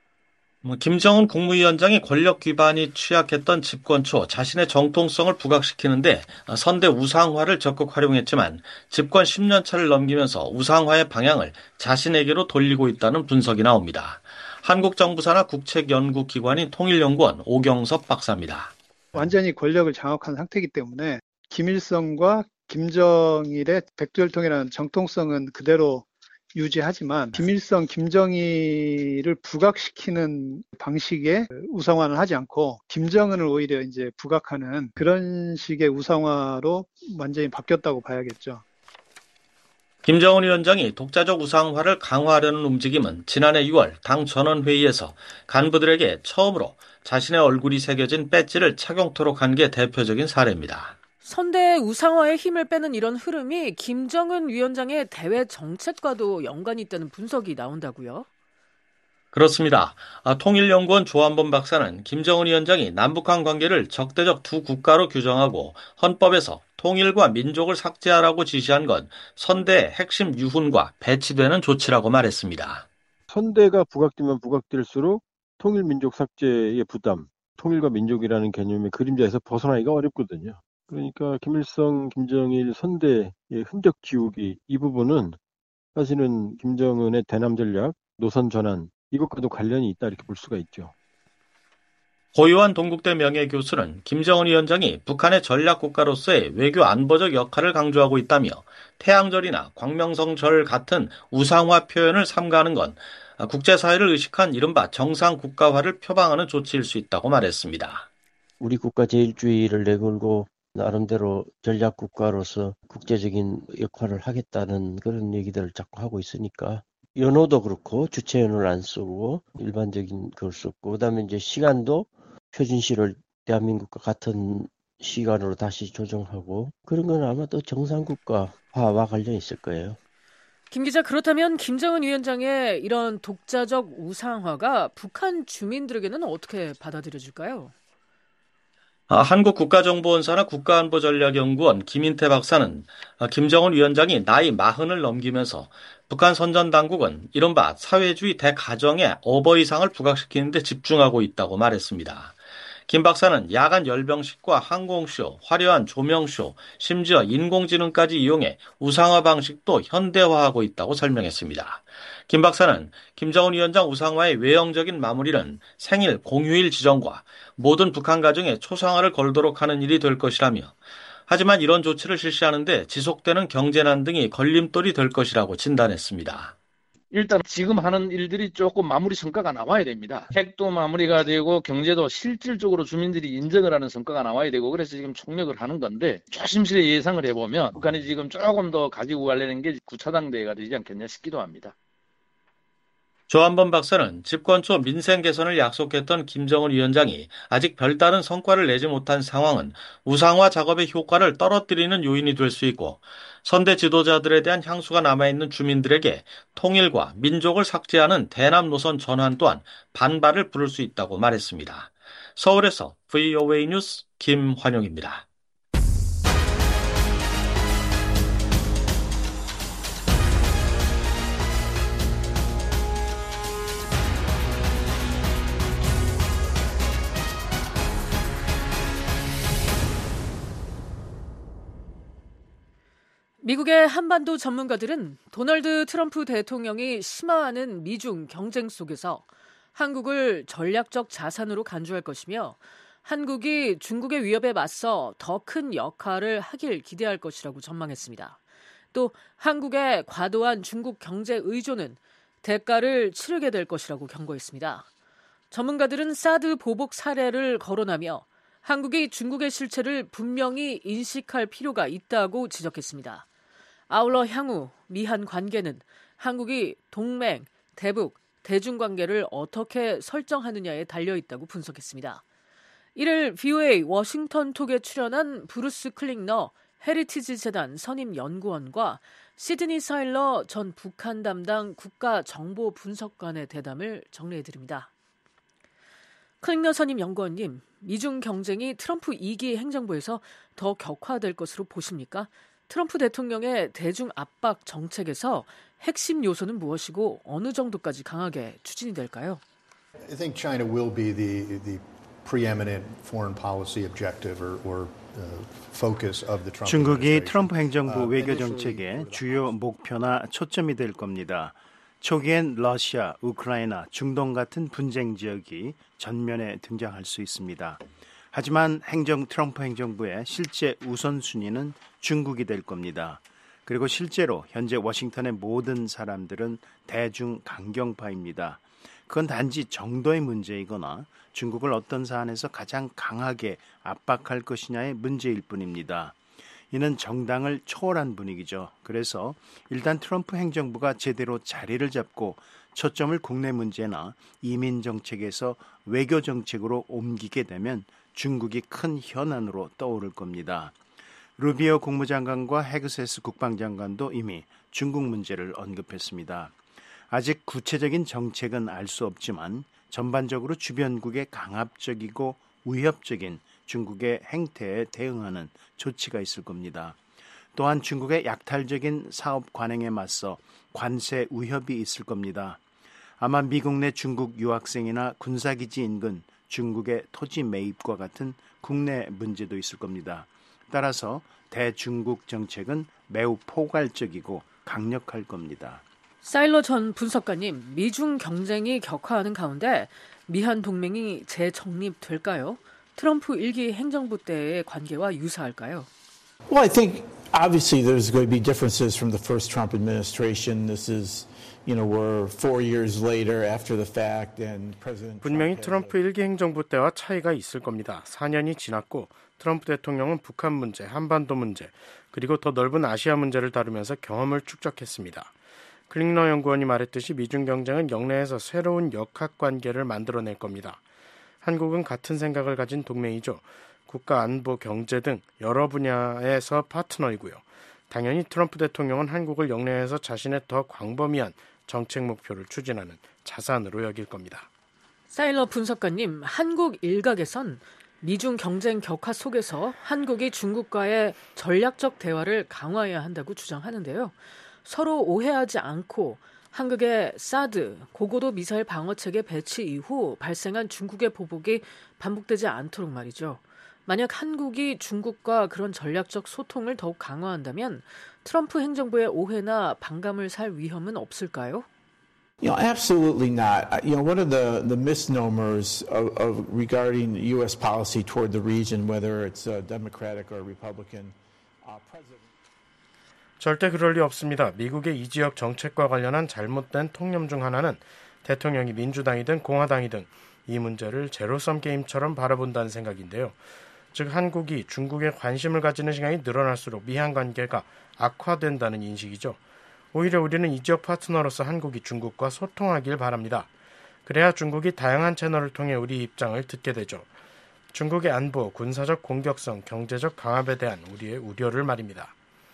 김정은 국무위원장이 권력 기반이 취약했던 집권 초 자신의 정통성을 부각시키는데 선대 우상화를 적극 활용했지만 집권 십 년 차를 넘기면서 우상화의 방향을 자신에게로 돌리고 있다는 분석이 나옵니다. 한국 정부 산하 국책연구기관인 통일연구원 오경섭 박사입니다. 완전히 권력을 장악한 상태이기 때문에 김일성과 김정일의 백두혈통이라는 정통성은 그대로 유지하지만 김일성, 김정일을 부각시키는 방식의 우상화는 하지 않고 김정은을 오히려 이제 부각하는 그런 식의 우상화로 완전히 바뀌었다고 봐야겠죠. 김정은 위원장이 독자적 우상화를 강화하려는 움직임은 지난해 유월 당 전원회의에서 간부들에게 처음으로 자신의 얼굴이 새겨진 배지를 착용토록 한 게 대표적인 사례입니다. 선대 우상화의 힘을 빼는 이런 흐름이 김정은 위원장의 대외 정책과도 연관이 있다는 분석이 나온다고요? 그렇습니다. 아, 통일연구원 조한범 박사는 김정은 위원장이 남북한 관계를 적대적 두 국가로 규정하고 헌법에서 통일과 민족을 삭제하라고 지시한 건 선대의 핵심 유훈과 배치되는 조치라고 말했습니다. 선대가 부각되면 부각될수록 통일 민족 삭제의 부담, 통일과 민족이라는 개념의 그림자에서 벗어나기가 어렵거든요. 그러니까 김일성, 김정일 선대의 흔적 지우기 이 부분은 사실은 김정은의 대남 전략, 노선 전환 이것과도 관련이 있다 이렇게 볼 수가 있죠. 고요한 동국대 명예교수는 김정은 위원장이 북한의 전략국가로서의 외교 안보적 역할을 강조하고 있다며 태양절이나 광명성절 같은 우상화 표현을 삼가하는 건 국제사회를 의식한 이른바 정상국가화를 표방하는 조치일 수 있다고 말했습니다. 우리 국가 제일주의를 내걸고 나름대로 전략국가로서 국제적인 역할을 하겠다는 그런 얘기들을 자꾸 하고 있으니까 연호도 그렇고 주체 연호를 안 쓰고 일반적인 걸 썼고 그다음에 이제 시간도 표준시를 대한민국과 같은 시간으로 다시 조정하고 그런 건 아마 또 정상국가화와 관련이 있을 거예요. 김 기자, 그렇다면 김정은 위원장의 이런 독자적 우상화가 북한 주민들에게는 어떻게 받아들여질까요? 아, 한국국가정보원사나 국가안보전략연구원 김인태 박사는 김정은 위원장이 나이 마흔을 넘기면서 북한 선전당국은 이른바 사회주의 대가정의 어버이상을 부각시키는 데 집중하고 있다고 말했습니다. 김 박사는 야간 열병식과 항공쇼, 화려한 조명쇼, 심지어 인공지능까지 이용해 우상화 방식도 현대화하고 있다고 설명했습니다. 김 박사는 김정은 위원장 우상화의 외형적인 마무리는 생일 공휴일 지정과 모든 북한 가정에 초상화를 걸도록 하는 일이 될 것이라며 하지만 이런 조치를 실시하는데 지속되는 경제난 등이 걸림돌이 될 것이라고 진단했습니다. 일단 지금 하는 일들이 조금 마무리 성과가 나와야 됩니다. 핵도 마무리가 되고 경제도 실질적으로 주민들이 인정을 하는 성과가 나와야 되고 그래서 지금 총력을 하는 건데 조심스레 예상을 해보면 북한이 지금 조금 더 가지고 가려는 게 구 차 당대회가 되지 않겠냐 싶기도 합니다. 조한범 박사는 집권 초 민생 개선을 약속했던 김정은 위원장이 아직 별다른 성과를 내지 못한 상황은 우상화 작업의 효과를 떨어뜨리는 요인이 될 수 있고 선대 지도자들에 대한 향수가 남아있는 주민들에게 통일과 민족을 삭제하는 대남 노선 전환 또한 반발을 부를 수 있다고 말했습니다. 서울에서 브이오에이 뉴스 김환용입니다. 미국의 한반도 전문가들은 도널드 트럼프 대통령이 심화하는 미중 경쟁 속에서 한국을 전략적 자산으로 간주할 것이며 한국이 중국의 위협에 맞서 더 큰 역할을 하길 기대할 것이라고 전망했습니다. 또 한국의 과도한 중국 경제 의존은 대가를 치르게 될 것이라고 경고했습니다. 전문가들은 사드 보복 사례를 거론하며 한국이 중국의 실체를 분명히 인식할 필요가 있다고 지적했습니다. 아울러 향후 미한 관계는 한국이 동맹, 대북, 대중관계를 어떻게 설정하느냐에 달려있다고 분석했습니다. 이를 브이오에이 워싱턴 톡에 출연한 브루스 클링너 헤리티지 재단 선임 연구원과 시드니 사일러 전 북한 담당 국가정보분석관의 대담을 정리해드립니다. 클링너 선임 연구원님, 미중 경쟁이 트럼프 이 기 행정부에서 더 격화될 것으로 보십니까? 트럼프 대통령의 대중 압박 정책에서 핵심 요소는 무엇이고 어느 정도까지 강하게 추진이 될까요? I think China will be the the preeminent foreign policy objective or, or uh, focus of the Trump 중국이 트럼프 행정부 외교 정책의 주요 목표나 초점이 될 겁니다. 초기엔 러시아, 우크라이나, 중동 같은 분쟁 지역이 전면에 등장할 수 있습니다. 하지만 행정 트럼프 행정부의 실제 우선순위는 중국이 될 겁니다. 그리고 실제로 현재 워싱턴의 모든 사람들은 대중 강경파입니다. 그건 단지 정도의 문제이거나 중국을 어떤 사안에서 가장 강하게 압박할 것이냐의 문제일 뿐입니다. 이는 정당을 초월한 분위기죠. 그래서 일단 트럼프 행정부가 제대로 자리를 잡고 초점을 국내 문제나 이민 정책에서 외교 정책으로 옮기게 되면 중국이 큰 현안으로 떠오를 겁니다. 루비오 국무장관과 헤그세스 국방장관도 이미 중국 문제를 언급했습니다. 아직 구체적인 정책은 알 수 없지만 전반적으로 주변국의 강압적이고 위협적인 중국의 행태에 대응하는 조치가 있을 겁니다. 또한 중국의 약탈적인 사업 관행에 맞서 관세 위협이 있을 겁니다. 아마 미국 내 중국 유학생이나 군사기지 인근 중국의 토지 매입과 같은 국내 문제도 있을 겁니다. 따라서 대중국 정책은 매우 포괄적이고 강력할 겁니다. 사일러 전 분석가님, 미중 경쟁이 격화하는 가운데 미한 동맹이 재정립될까요? 트럼프 일기 행정부 때의 관계와 유사할까요? Well, I think obviously there's going to be differences from the first Trump administration. This is, you know, we're four years later after the fact, and President. 분명히 트럼프 일기 행정부 때와 차이가 있을 겁니다. 사 년이 지났고 트럼프 대통령은 북한 문제, 한반도 문제, 그리고 더 넓은 아시아 문제를 다루면서 경험을 축적했습니다. 클링너 연구원이 말했듯이 미중 경쟁은 영내에서 새로운 역학관계를 만들어낼 겁니다. 한국은 같은 생각을 가진 동맹이죠. 국가 안보, 경제 등 여러 분야에서 파트너이고요. 당연히 트럼프 대통령은 한국을 영내에서 자신의 더 광범위한 정책 목표를 추진하는 자산으로 여길 겁니다. 사일러 분석가님, 한국 일각에선 미중 경쟁 격화 속에서 한국이 중국과의 전략적 대화를 강화해야 한다고 주장하는데요. 서로 오해하지 않고 한국의 사드, 고고도 미사일 방어체계 배치 이후 발생한 중국의 보복이 반복되지 않도록 말이죠. 만약 한국이 중국과 그런 전략적 소통을 더욱 강화한다면 트럼프 행정부의 오해나 반감을 살 위험은 없을까요? You know, absolutely not. You know, one of the, the misnomers of, of regarding U S policy toward the region, whether it's uh, Democratic or Republican, uh, President. 절대 그럴 리 없습니다. 미국의 이 지역 정책과 관련한 잘못된 통념 중 하나는 대통령이 민주당이든 공화당이든 이 문제를 제로섬 게임처럼 바라본다는 생각인데요. 즉 한국이 중국에 관심을 가지는 시간이 늘어날수록 미한 관계가 악화된다는 인식이죠. 오히려 우리는 이 지역 파트너로서 한국이 중국과 소통하길 바랍니다. 그래야 중국이 다양한 채널을 통해 우리 입장을 듣게 되죠. 중국의 안보, 군사적 공격성, 경제적 강압에 대한 우리의 우려를 말입니다.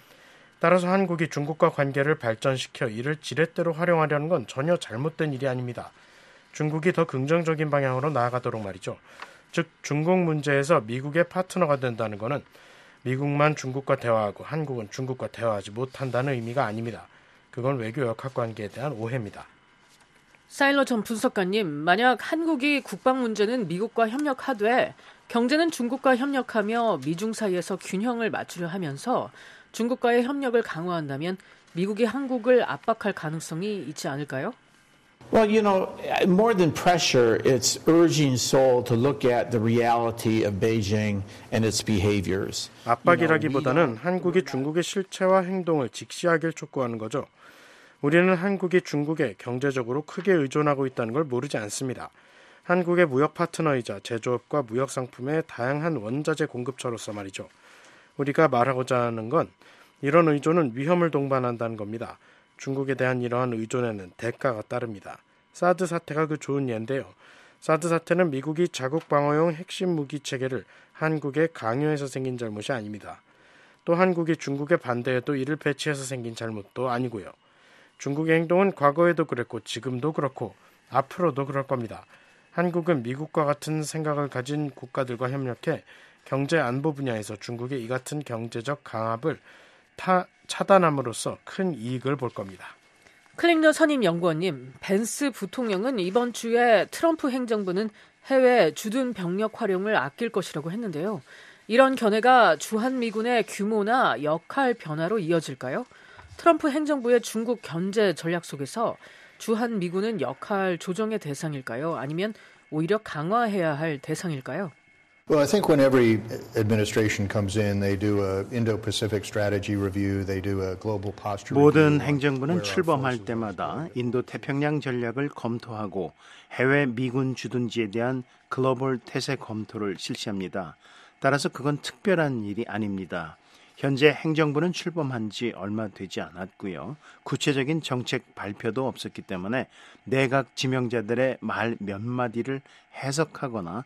따라서 한국이 중국과 관계를 발전시켜 이를 지렛대로 활용하려는 건 전혀 잘못된 일이 아닙니다. 중국이 더 긍정적인 방향으로 나아가도록 말이죠. 즉 중국 문제에서 미국의 파트너가 된다는 것은 미국만 중국과 대화하고 한국은 중국과 대화하지 못한다는 의미가 아닙니다. 그건 외교 역학관계에 대한 오해입니다. 사일러 전 분석가님, 만약 한국이 국방 문제는 미국과 협력하되 경제는 중국과 협력하며 미중 사이에서 균형을 맞추려 하면서 중국과의 협력을 강화한다면 미국이 한국을 압박할 가능성이 있지 않을까요? Well, you know, more than pressure, it's urging Seoul to look at the reality of Beijing and its behaviors. 압박이라기보다는 한국이 중국의 실체와 행동을 직시하길 촉구하는 거죠. 우리는 한국이 중국에 경제적으로 크게 의존하고 있다는 걸 모르지 않습니다. 한국의 무역 파트너이자 제조업과 무역 상품의 다양한 원자재 공급처로서 말이죠. 우리가 말하고자 하는 건 이런 의존은 위험을 동반한다는 겁니다. 중국에 대한 이러한 의존에는 대가가 따릅니다. 사드 사태가 그 좋은 예인데요. 사드 사태는 미국이 자국 방어용 핵심 무기 체계를 한국에 강요해서 생긴 잘못이 아닙니다. 또 한국이 중국에 반대해도 이를 배치해서 생긴 잘못도 아니고요. 중국의 행동은 과거에도 그랬고 지금도 그렇고 앞으로도 그럴 겁니다. 한국은 미국과 같은 생각을 가진 국가들과 협력해 경제 안보 분야에서 중국의 이 같은 경제적 강압을 타, 차단함으로써 큰 이익을 볼 겁니다. 클링너 선임 연구원님, 벤스 부통령은 이번 주에 트럼프 행정부는 해외 주둔 병력 활용을 아낄 것이라고 했는데요. 이런 견해가 주한미군의 규모나 역할 변화로 이어질까요? 트럼프 행정부의 중국 견제 전략 속에서 주한미군은 역할 조정의 대상일까요? 아니면 오히려 강화해야 할 대상일까요? Well, I think when every administration comes in, they do a Indo-Pacific strategy review, they do a global posture review. 모든 행정부는 출범할 때마다 인도 태평양 전략을 검토하고 해외 미군 주둔지에 대한 글로벌 태세 검토를 실시합니다. 따라서 그건 특별한 일이 아닙니다. 현재 행정부는 출범한 지 얼마 되지 않았고요. 구체적인 정책 발표도 없었기 때문에 내각 지명자들의 말 몇 마디를 해석하거나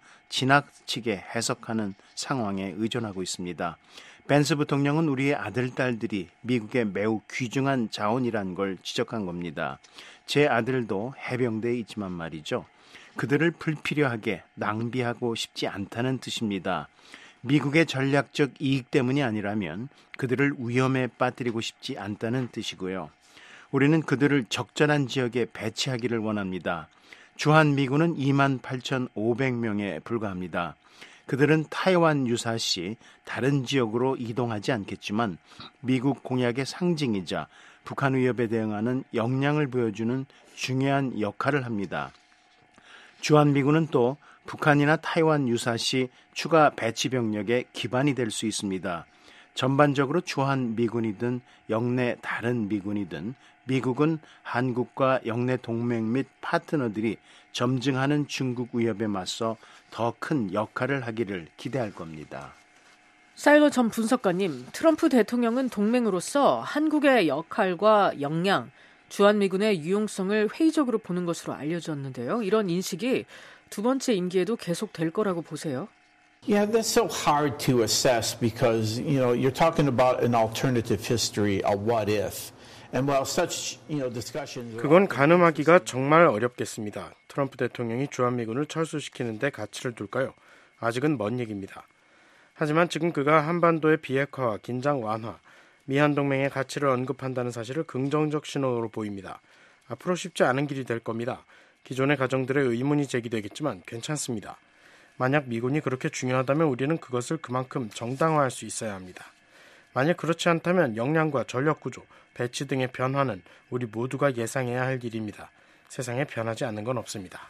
지나치게 해석하는 상황에 의존하고 있습니다. 벤스 부통령은 우리의 아들, 딸들이 미국의 매우 귀중한 자원이란 걸 지적한 겁니다. 제 아들도 해병대에 있지만 말이죠. 그들을 불필요하게 낭비하고 싶지 않다는 뜻입니다. 미국의 전략적 이익 때문이 아니라면 그들을 위험에 빠뜨리고 싶지 않다는 뜻이고요. 우리는 그들을 적절한 지역에 배치하기를 원합니다. 주한미군은 이만 팔천오백 명에 불과합니다. 그들은 타이완 유사시 다른 지역으로 이동하지 않겠지만 미국 공약의 상징이자 북한 위협에 대응하는 역량을 보여주는 중요한 역할을 합니다. 주한미군은 또 북한이나 타이완 유사시 추가 배치 병력의 기반이 될 수 있습니다. 전반적으로 주한미군이든 영내 다른 미군이든 미국은 한국과 영내 동맹 및 파트너들이 점증하는 중국 위협에 맞서 더 큰 역할을 하기를 기대할 겁니다. 사일러 전 분석가님, 트럼프 대통령은 동맹으로서 한국의 역할과 역량, 주한미군의 유용성을 회의적으로 보는 것으로 알려졌는데요. 이런 인식이 두 번째 임기에도 계속될 거라고 보세요? Yeah, that's so hard to assess because, you know, you're talking about an alternative history, a what if. And while such, you know, discussions 그건 가늠하기가 정말 어렵겠습니다. 트럼프 대통령이 주한미군을 철수시키는 데 가치를 둘까요? 아직은 먼 얘기입니다. 하지만 지금 그가 한반도의 비핵화와 긴장 완화, 미한 동맹의 가치를 언급한다는 사실을 긍정적 신호로 보입니다. 앞으로 쉽지 않은 길이 될 겁니다. 기존의 가정들의 의문이 제기되겠지만 괜찮습니다. 만약 미군이 그렇게 중요하다면 우리는 그것을 그만큼 정당화할 수 있어야 합니다. 만약 그렇지 않다면 역량과 전력구조, 배치 등의 변화는 우리 모두가 예상해야 할 일입니다. 세상에 변하지 않는 건 없습니다.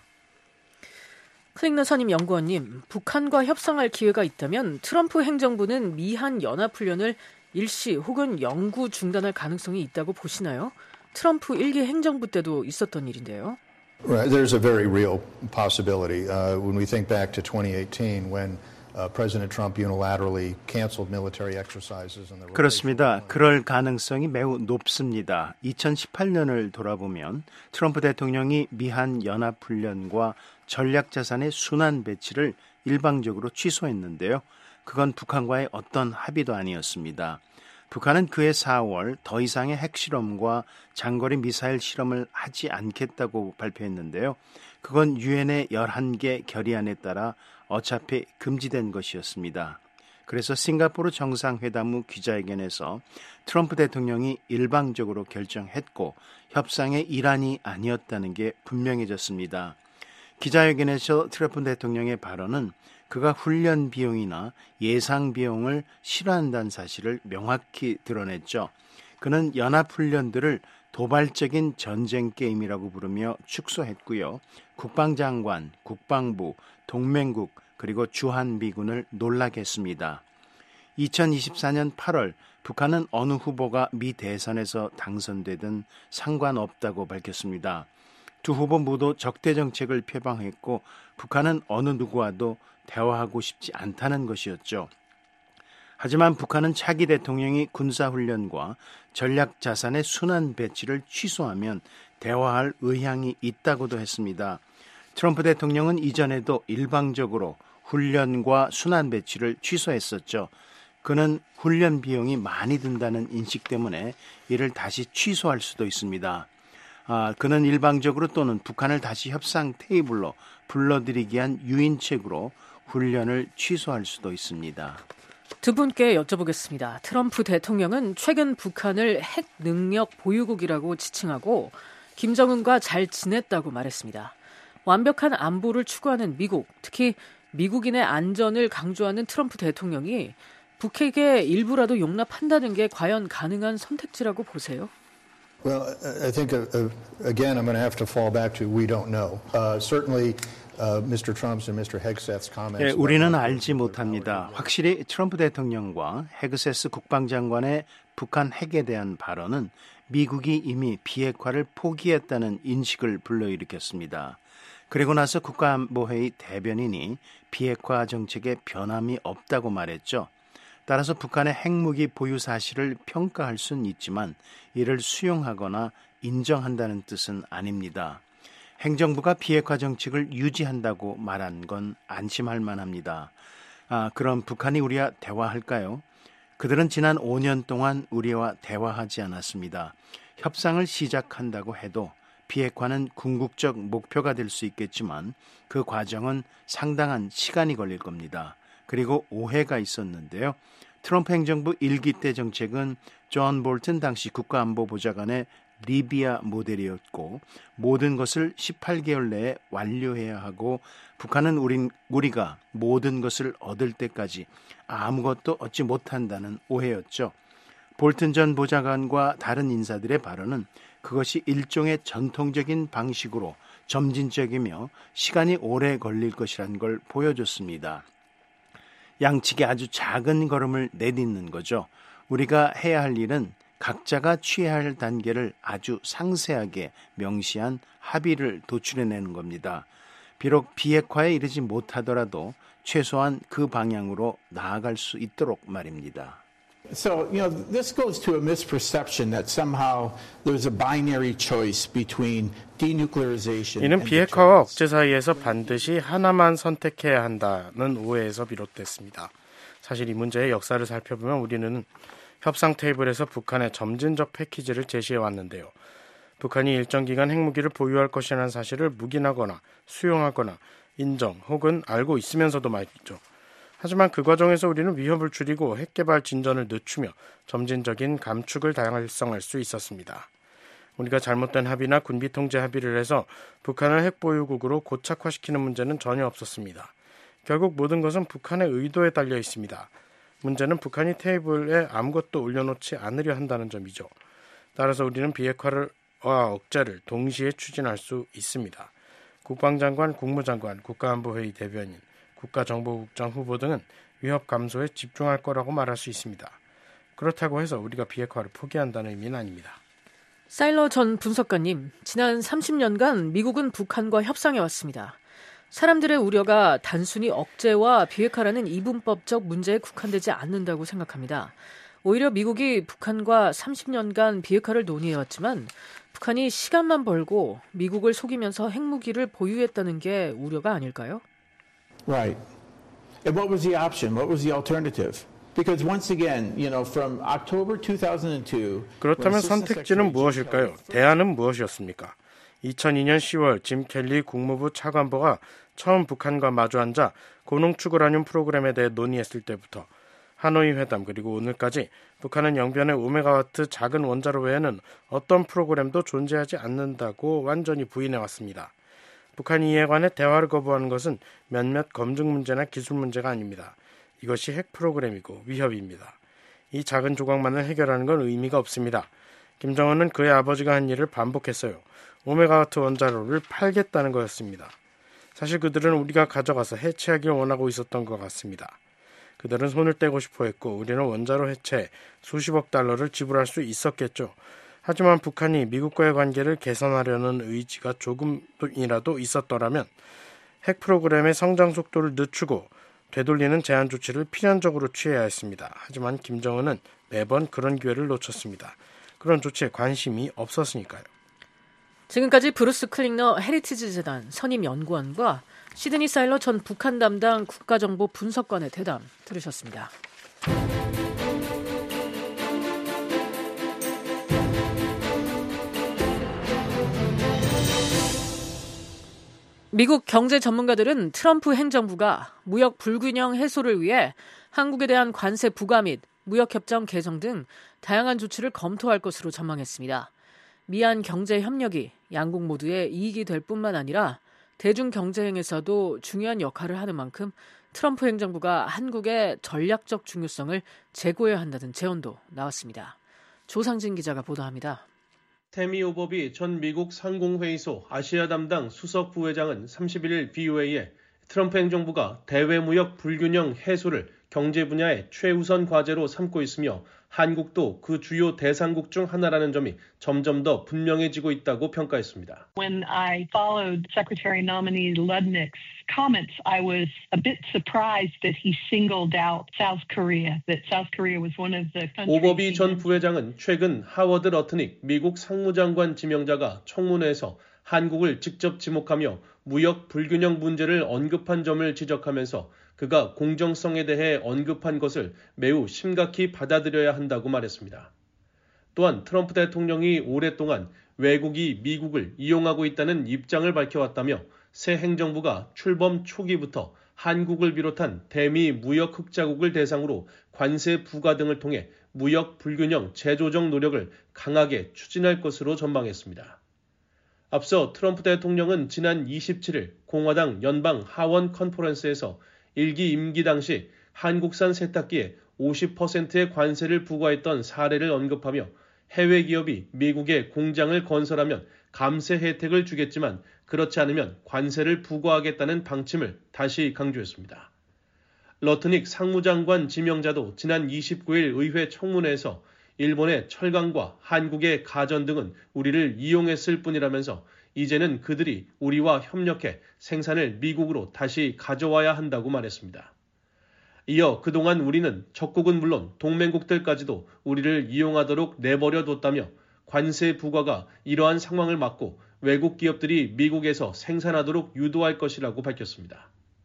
클릭너 선임 연구원님, 북한과 협상할 기회가 있다면 트럼프 행정부는 미한 연합훈련을 일시 혹은 영구 중단할 가능성이 있다고 보시나요? 트럼프 일기 행정부 때도 있었던 일인데요. Right, there's a very real possibility. Uh, when we think back to twenty eighteen, when uh, President Trump unilaterally canceled military exercises and the 그렇습니다. 그럴 가능성이 매우 높습니다. 이천십팔 년을 돌아보면 트럼프 대통령이 미한 연합훈련과 전략자산의 순환 배치를 일방적으로 취소했는데요. 그건 북한과의 어떤 합의도 아니었습니다. 북한은 그해 사월 더 이상의 핵실험과 장거리 미사일 실험을 하지 않겠다고 발표했는데요. 그건 유엔의 열한 개 결의안에 따라 어차피 금지된 것이었습니다. 그래서 싱가포르 정상회담 후 기자회견에서 트럼프 대통령이 일방적으로 결정했고 협상의 일환이 아니었다는 게 분명해졌습니다. 기자회견에서 트럼프 대통령의 발언은 그가 훈련 비용이나 예상 비용을 싫어한다는 사실을 명확히 드러냈죠. 그는 연합훈련들을 도발적인 전쟁 게임이라고 부르며 축소했고요. 국방장관, 국방부, 동맹국 그리고 주한미군을 놀라게 했습니다. 이천이십사 년 팔월 북한은 어느 후보가 미 대선에서 당선되든 상관없다고 밝혔습니다. 두 후보 모두 적대 정책을 표방했고 북한은 어느 누구와도 대화하고 싶지 않다는 것이었죠. 하지만 북한은 차기 대통령이 군사훈련과 전략자산의 순환 배치를 취소하면 대화할 의향이 있다고도 했습니다. 트럼프 대통령은 이전에도 일방적으로 훈련과 순환 배치를 취소했었죠. 그는 훈련 비용이 많이 든다는 인식 때문에 이를 다시 취소할 수도 있습니다. 아, 그는 일방적으로 또는 북한을 다시 협상 테이블로 불러들이기 위한 유인책으로 훈련을 취소할 수도 있습니다. 두 분께 여쭤보겠습니다. 트럼프 대통령은 최근 북한을 핵 능력 보유국이라고 지칭하고 김정은과 잘 지냈다고 말했습니다. 완벽한 안보를 추구하는 미국, 특히 미국인의 안전을 강조하는 트럼프 대통령이 북핵의 일부라도 용납한다는 게 과연 가능한 선택지라고 보세요? Well, I think, uh, again, I'm going to have to fall back to we don't know. Uh, certainly, uh, Mister Trump's and Mister Hegseth's comments. 네, 우리는 알지 못합니다. 확실히 트럼프 대통령과 헤그세스 국방장관의 북한 핵에 대한 발언은 미국이 이미 비핵화를 포기했다는 인식을 불러일으켰습니다. 그리고 나서 국가안보회의 대변인이 비핵화 정책에 변함이 없다고 말했죠. 따라서 북한의 핵무기 보유 사실을 평가할 수는 있지만 이를 수용하거나 인정한다는 뜻은 아닙니다. 행정부가 비핵화 정책을 유지한다고 말한 건 안심할 만합니다. 아, 그럼 북한이 우리와 대화할까요? 그들은 지난 오 년 동안 우리와 대화하지 않았습니다. 협상을 시작한다고 해도 비핵화는 궁극적 목표가 될 수 있겠지만 그 과정은 상당한 시간이 걸릴 겁니다. 그리고 오해가 있었는데요. 트럼프 행정부 일 기 때 정책은 존 볼튼 당시 국가안보보좌관의 리비아 모델이었고 모든 것을 십팔 개월 내에 완료해야 하고 북한은 우린, 우리가 모든 것을 얻을 때까지 아무것도 얻지 못한다는 오해였죠. 볼튼 전 보좌관과 다른 인사들의 발언은 그것이 일종의 전통적인 방식으로 점진적이며 시간이 오래 걸릴 것이라는 걸 보여줬습니다. 양측에 아주 작은 걸음을 내딛는 거죠. 우리가 해야 할 일은 각자가 취해야 할 단계를 아주 상세하게 명시한 합의를 도출해내는 겁니다. 비록 비핵화에 이르지 못하더라도 최소한 그 방향으로 나아갈 수 있도록 말입니다. So, you know, this goes to a misperception that somehow there's a binary choice between denuclearization 이는 and 비핵화와 억제 사이에서 반드시 하나만 선택해야 한다는 오해에서 비롯됐습니다. 사실 이 문제의 역사를 살펴보면 우리는 협상 테이블에서 북한의 점진적 패키지를 제시해 왔는데요. 북한이 일정 기간 핵무기를 보유할 것이라는 사실을 묵인하거나 수용하거나 인정 혹은 알고 있으면서도 말이죠. 하지만 그 과정에서 우리는 위협을 줄이고 핵개발 진전을 늦추며 점진적인 감축을 달성할 수 있었습니다. 우리가 잘못된 합의나 군비 통제 합의를 해서 북한을 핵보유국으로 고착화시키는 문제는 전혀 없었습니다. 결국 모든 것은 북한의 의도에 달려 있습니다. 문제는 북한이 테이블에 아무것도 올려놓지 않으려 한다는 점이죠. 따라서 우리는 비핵화와 억제를 동시에 추진할 수 있습니다. 국방장관, 국무장관, 국가안보회의 대변인, 국가정보국장 후보 등은 위협 감소에 집중할 거라고 말할 수 있습니다. 그렇다고 해서 우리가 비핵화를 포기한다는 의미는 아닙니다. 사일러 전 분석가님, 지난 삼십 년간 미국은 북한과 협상해왔습니다. 사람들의 우려가 단순히 억제와 비핵화라는 이분법적 문제에 국한되지 않는다고 생각합니다. 오히려 미국이 북한과 삼십 년간 비핵화를 논의해왔지만 북한이 시간만 벌고 미국을 속이면서 핵무기를 보유했다는 게 우려가 아닐까요? Right. And what was the option? What was the alternative? Because once again, you know, from October two thousand two. 그렇다면 선택지는 무엇일까요? 대안은 무엇이었습니까? 이천이 년 시월 짐 켈리 국무부 차관보가 처음 북한과 마주 앉아 고농축 우라늄 프로그램에 대해 논의했을 때부터 하노이 회담 그리고 오늘까지 북한은 영변의 오 메가와트 작은 원자로 외에는 어떤 프로그램도 존재하지 않는다고 완전히 부인해왔습니다. 북한이 이에 관해 대화를 거부하는 것은 몇몇 검증 문제나 기술 문제가 아닙니다. 이것이 핵 프로그램이고 위협입니다. 이 작은 조각만을 해결하는 건 의미가 없습니다. 김정은은 그의 아버지가 한 일을 반복했어요. 오 메가와트 원자로를 팔겠다는 거였습니다. 사실 그들은 우리가 가져가서 해체하길 원하고 있었던 것 같습니다. 그들은 손을 떼고 싶어 했고 우리는 원자로 해체에 수십억 달러를 지불할 수 있었겠죠. 하지만 북한이 미국과의 관계를 개선하려는 의지가 조금이라도 있었더라면 핵 프로그램의 성장 속도를 늦추고 되돌리는 제한 조치를 필연적으로 취해야 했습니다. 하지만 김정은은 매번 그런 기회를 놓쳤습니다. 그런 조치에 관심이 없었으니까요. 지금까지 브루스 클링너 헤리티지 재단 선임 연구원과 시드니 사일러 전 북한 담당 국가정보 분석관의 대담 들으셨습니다. 미국 경제 전문가들은 트럼프 행정부가 무역 불균형 해소를 위해 한국에 대한 관세 부과 및 무역협정 개정 등 다양한 조치를 검토할 것으로 전망했습니다. 미한 경제 협력이 양국 모두의 이익이 될 뿐만 아니라 대중 경제행에서도 중요한 역할을 하는 만큼 트럼프 행정부가 한국의 전략적 중요성을 제고해야 한다는 제언도 나왔습니다. 조상진 기자가 보도합니다. 태미 오버비 전 미국 상공회의소 아시아 담당 수석 부회장은 삼십일 일 브이오에이에 트럼프 행정부가 대외무역 불균형 해소를 경제 분야의 최우선 과제로 삼고 있으며 한국도 그 주요 대상국 중 하나라는 점이 점점 더 분명해지고 있다고 평가했습니다. When I followed Secretary nominee Ludnick's comments, I was a bit surprised that he singled out South Korea, that South Korea was one of the countries. 오버비 전 부회장은 최근 하워드 러트닉 미국 상무장관 지명자가 청문회에서 한국을 직접 지목하며 무역 불균형 문제를 언급한 점을 지적하면서 그가 공정성에 대해 언급한 것을 매우 심각히 받아들여야 한다고 말했습니다. 또한 트럼프 대통령이 오랫동안 외국이 미국을 이용하고 있다는 입장을 밝혀왔다며 새 행정부가 출범 초기부터 한국을 비롯한 대미 무역 흑자국을 대상으로 관세 부과 등을 통해 무역 불균형 재조정 노력을 강하게 추진할 것으로 전망했습니다. 앞서 트럼프 대통령은 지난 이십칠일 공화당 연방 하원 컨퍼런스에서 일기 임기 당시 한국산 세탁기에 오십 퍼센트의 관세를 부과했던 사례를 언급하며 해외 기업이 미국에 공장을 건설하면 감세 혜택을 주겠지만 그렇지 않으면 관세를 부과하겠다는 방침을 다시 강조했습니다. 러트닉 상무장관 지명자도 지난 이십구일 의회 청문회에서 일본의 철강과 한국의 가전 등은 우리를 이용했을 뿐이라면서 이제는 그들이 우리와 협력해 생산을 미국으로 다시 가져와야 한다고 말했습니다. 이어 그동안 우리는 적국은 물론 동맹국들까지도 우리를 이용하도록 내버려 뒀다며 관세 부과가 이러한 상황을 막고 외국 기업들이 미국에서 생산하도록 유도할 것이라고 밝혔습니다.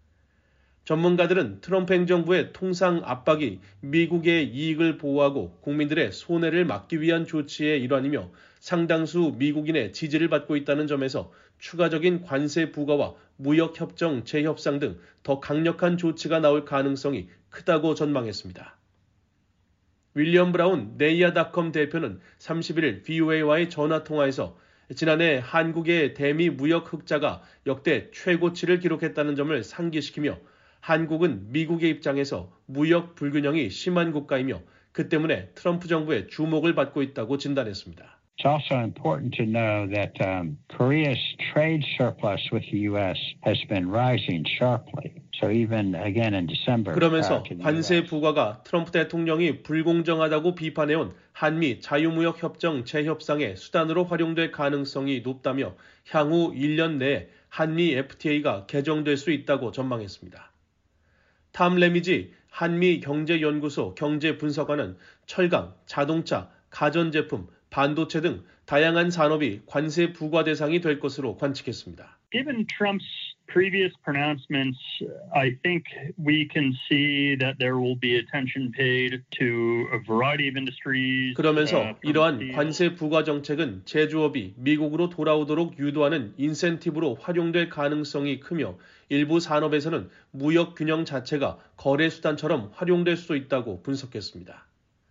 전문가들은 트럼프 행정부의 통상 압박이 미국의 이익을 보호하고 국민들의 손해를 막기 위한 조치의 일환이며 상당수 미국인의 지지를 받고 있다는 점에서 추가적인 관세 부과와 무역협정 재협상 등 더 강력한 조치가 나올 가능성이 크다고 전망했습니다. 윌리엄 브라운 네이아닷컴 대표는 삼십일일 브이오에이와의 전화통화에서 지난해 한국의 대미 무역 흑자가 역대 최고치를 기록했다는 점을 상기시키며 한국은 미국의 입장에서 무역 불균형이 심한 국가이며 그 때문에 트럼프 정부의 주목을 받고 있다고 진단했습니다. It's also important to know that um, Korea's trade surplus with the U S has been rising sharply. So even again in December. 그러면서 관세 부과가 트럼프 대통령이 불공정하다고 비판해온 한미 자유무역 협정 재협상의 수단으로 활용될 가능성이 높다며 향후 일 년 내에 한미 에프티에이가 개정될 수 있다고 전망했습니다. 탐 레미지 한미 경제연구소 경제분석관은 철강, 자동차, 가전제품, 반도체 등 다양한 산업이 관세 부과 대상이 될 것으로 관측했습니다. Given Trump's previous pronouncements, I think we can see that there will be attention paid to a variety of industries. 그러면서 이러한 관세 부과 정책은 제조업이 미국으로 돌아오도록 유도하는 인센티브로 활용될 가능성이 크며 일부 산업에서는 무역 균형 자체가 거래 수단처럼 활용될 수도 있다고 분석했습니다.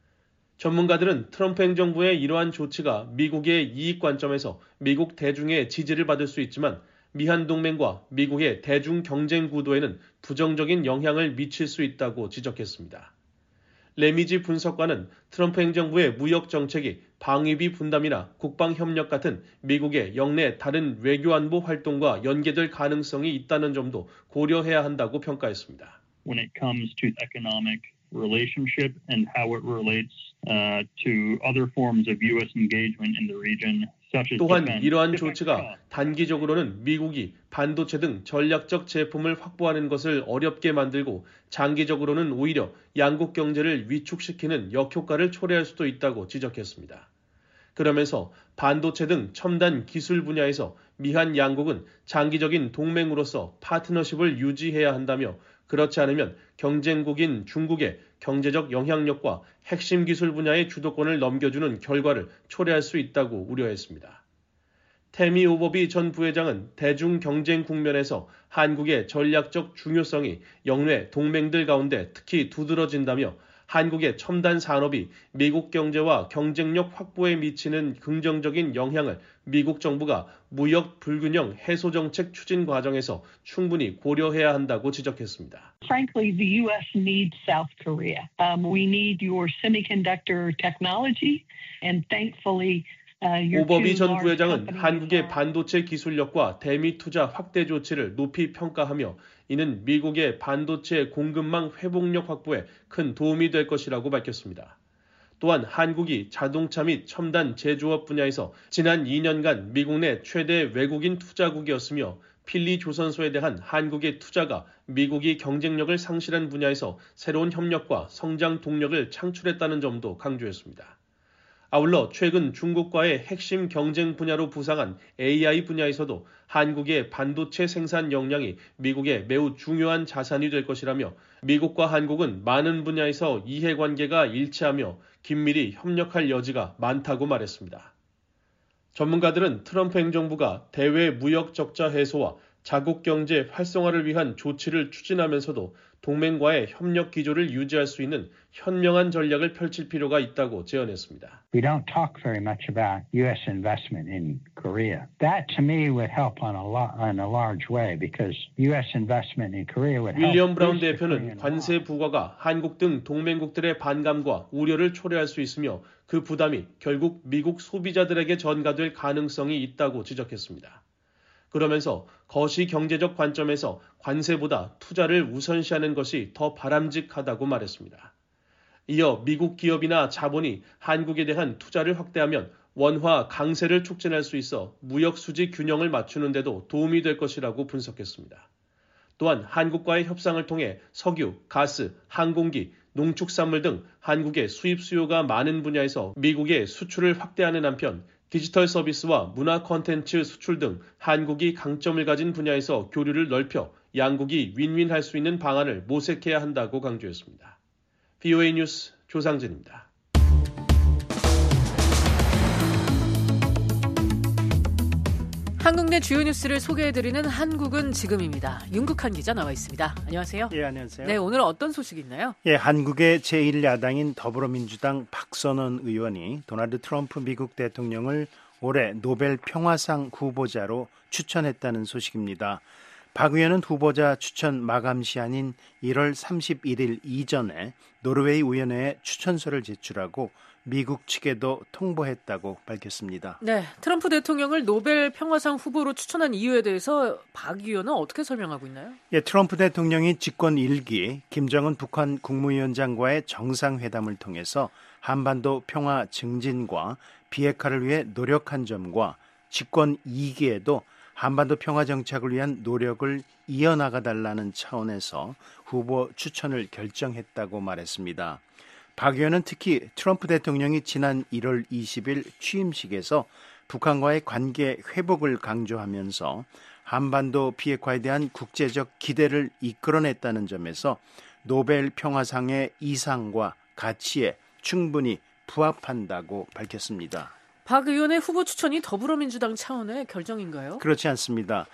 전문가들은 트럼프 행정부의 이러한 조치가 미국의 이익 관점에서 미국 대중의 지지를 받을 수 있지만 미한 동맹과 미국의 대중 경쟁 구도에는 부정적인 영향을 미칠 수 있다고 지적했습니다. 레미지 분석관은 트럼프 행정부의 무역 정책이 방위비 분담이나 국방협력 같은 미국의 영내 다른 외교안보 활동과 연계될 가능성이 있다는 점도 고려해야 한다고 평가했습니다. When it comes to economic relationship and how it relates uh, to other forms of U S engagement in the region. 또한 이러한 조치가 단기적으로는 미국이 반도체 등 전략적 제품을 확보하는 것을 어렵게 만들고 장기적으로는 오히려 양국 경제를 위축시키는 역효과를 초래할 수도 있다고 지적했습니다. 그러면서 반도체 등 첨단 기술 분야에서 미한 양국은 장기적인 동맹으로서 파트너십을 유지해야 한다며 그렇지 않으면 경쟁국인 중국의 경제적 영향력과 핵심 기술 분야의 주도권을 넘겨주는 결과를 초래할 수 있다고 우려했습니다. 태미 오버비 전 부회장은 대중 경쟁 국면에서 한국의 전략적 중요성이 영내 동맹들 가운데 특히 두드러진다며 한국의 첨단 산업이 미국 경제와 경쟁력 확보에 미치는 긍정적인 영향을 미국 정부가 무역 불균형 해소 정책 추진 과정에서 충분히 고려해야 한다고 지적했습니다. Frankly, the U S needs South Korea. Um, we need your semiconductor technology, and thankfully. 오버비 전 부회장은 한국의 반도체 기술력과 대미 투자 확대 조치를 높이 평가하며 이는 미국의 반도체 공급망 회복력 확보에 큰 도움이 될 것이라고 밝혔습니다. 또한 한국이 자동차 및 첨단 제조업 분야에서 지난 이 년간 미국 내 최대 외국인 투자국이었으며 필리 조선소에 대한 한국의 투자가 미국이 경쟁력을 상실한 분야에서 새로운 협력과 성장 동력을 창출했다는 점도 강조했습니다. 아울러 최근 중국과의 핵심 경쟁 분야로 부상한 에이아이 분야에서도 한국의 반도체 생산 역량이 미국의 매우 중요한 자산이 될 것이라며 미국과 한국은 많은 분야에서 이해관계가 일치하며 긴밀히 협력할 여지가 많다고 말했습니다. 전문가들은 트럼프 행정부가 대외 무역 적자 해소와 자국 경제 활성화를 위한 조치를 추진하면서도 동맹과의 협력 기조를 유지할 수 있는 현명한 전략을 펼칠 필요가 있다고 제언했습니다. We don't talk very much about U S investment in Korea. That to me would help on a, lo- on a large way because U S investment in Korea would help. 윌리엄 브라운 대표는 관세 부과가 한국 등 동맹국들의 반감과 우려를 초래할 수 있으며 그 부담이 결국 미국 소비자들에게 전가될 가능성이 있다고 지적했습니다. 그러면서 거시 경제적 관점에서 관세보다 투자를 우선시하는 것이 더 바람직하다고 말했습니다. 이어 미국 기업이나 자본이 한국에 대한 투자를 확대하면 원화 강세를 촉진할 수 있어 무역 수지 균형을 맞추는 데도 도움이 될 것이라고 분석했습니다. 또한 한국과의 협상을 통해 석유, 가스, 항공기, 농축산물 등 한국의 수입 수요가 많은 분야에서 미국의 수출을 확대하는 한편 디지털 서비스와 문화 콘텐츠 수출 등 한국이 강점을 가진 분야에서 교류를 넓혀 양국이 윈윈할 수 있는 방안을 모색해야 한다고 강조했습니다. 브이오에이 뉴스 조상진입니다. 한국 내 주요 뉴스를 소개해드리는 한국은 지금입니다. 윤국한 기자 나와 있습니다. 안녕하세요. 예, 안녕하세요. 네, 오늘 어떤 소식이 있나요? 예, 한국의 제일 야당인 더불어민주당 박선원 의원이 도널드 트럼프 미국 대통령을 올해 노벨 평화상 후보자로 추천했다는 소식입니다. 박 의원은 후보자 추천 마감 시한인 일월 삼십일일 이전에 노르웨이 의원회에 추천서를 제출하고 미국 측에도 통보했다고 밝혔습니다. 네, 트럼프 대통령을 노벨 평화상 후보로 추천한 이유에 대해서 박 의원은 어떻게 설명하고 있나요? 예, 트럼프 대통령이 집권 일기 김정은 북한 국무위원장과의 정상회담을 통해서 한반도 평화 증진과 비핵화를 위해 노력한 점과 집권 이 기에도 한반도 평화 정착을 위한 노력을 이어나가달라는 차원에서 후보 추천을 결정했다고 말했습니다. 박 의원은 특히 트럼프 대통령이 지난 일월 이십일 취임식에서 북한과의 관계 회복을 강조하면서 한반도 비핵화에 대한 국제적 기대를 이끌어냈다는 점에서 노벨 평화상의 이상과 가치에 충분히 부합한다고 밝혔습니다. 박 의원의 후보 추천이 더불어민주당 차원의 결정인가요? 그렇지 않습니다.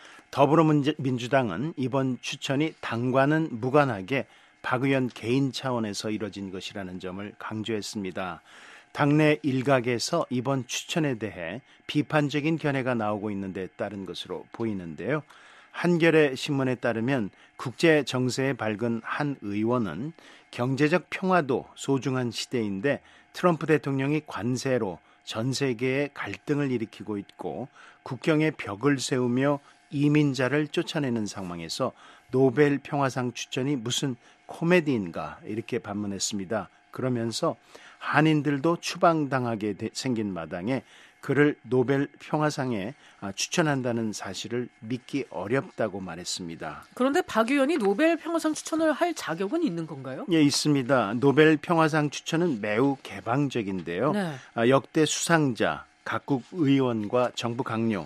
더불어민주당은 이번 추천이 당과는 무관하게 박 의원 개인 차원에서 이뤄진 것이라는 점을 강조했습니다. 당내 일각에서 이번 추천에 대해 비판적인 견해가 나오고 있는 데 따른 것으로 보이는데요. 한겨레 신문에 따르면 국제 정세에 밝은 한 의원은 경제적 평화도 소중한 시대인데 트럼프 대통령이 관세로 전 세계에 갈등을 일으키고 있고 국경에 벽을 세우며 이민자를 쫓아내는 상황에서 노벨 평화상 추천이 무슨 코미디인가 이렇게 반문했습니다. 그러면서 한인들도 추방당하게 생긴 마당에 그를 노벨 평화상에 추천한다는 사실을 믿기 어렵다고 말했습니다. 그런데 박 의원이 노벨 평화상 추천을 할 자격은 있는 건가요? 예, 있습니다. 노벨 평화상 추천은 매우 개방적인데요. 네. 역대 수상자, 각국 의원과 정부 강요,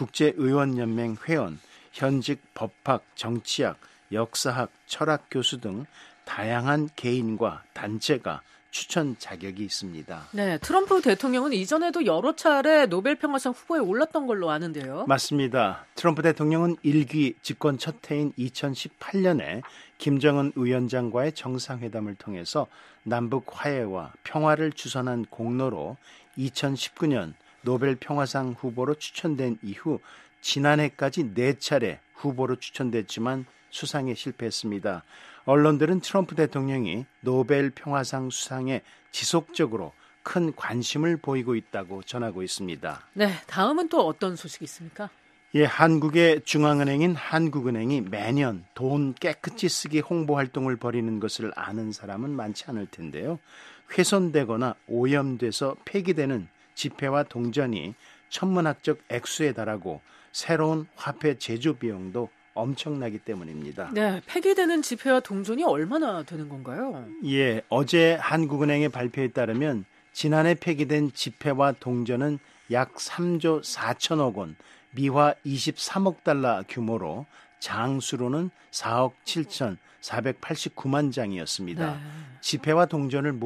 국제의원연맹 회원, 현직 법학, 정치학, 역사학, 철학 교수 등 다양한 개인과 단체가 추천 자격이 있습니다. 네, 트럼프 대통령은 이전에도 여러 차례 노벨 평화상 후보에 올랐던 걸로 아는데요. 맞습니다. 트럼프 대통령은 일기 집권 첫 해인 이천십팔 년에 김정은 위원장과의 정상회담을 통해서 남북 화해와 평화를 주선한 공로로 이천십구 년 노벨 평화상 후보로 추천된 이후 지난해까지 네 차례 후보로 추천됐지만 수상에 실패했습니다. 언론들은 트럼프 대통령이 노벨 평화상 수상에 지속적으로 큰 관심을 보이고 있다고 전하고 있습니다. 네, 다음은 또 어떤 소식이 있습니까? 예, 한국의 중앙은행인 한국은행이 매년 돈 깨끗이 쓰기 홍보 활동을 벌이는 것을 아는 사람은 많지 않을 텐데요. 훼손되거나 오염돼서 폐기되는 지폐와 동전이 천문학적 액수에 달하고 새로운 화폐 제조 비용도 엄청나기 때문입니다. 네, 폐기되는 지폐와 동전이 얼마나 되는 건가요? 예, 어제 한국은행의 발표에 따르면 지난해 폐기된 지폐와 동전은 약 삼조 사천억 원, 미화 이십삼억 달러 규모로 장수로는 사억 칠천사백팔십구만 장이었습니다. 네. 지폐와 동전을 모두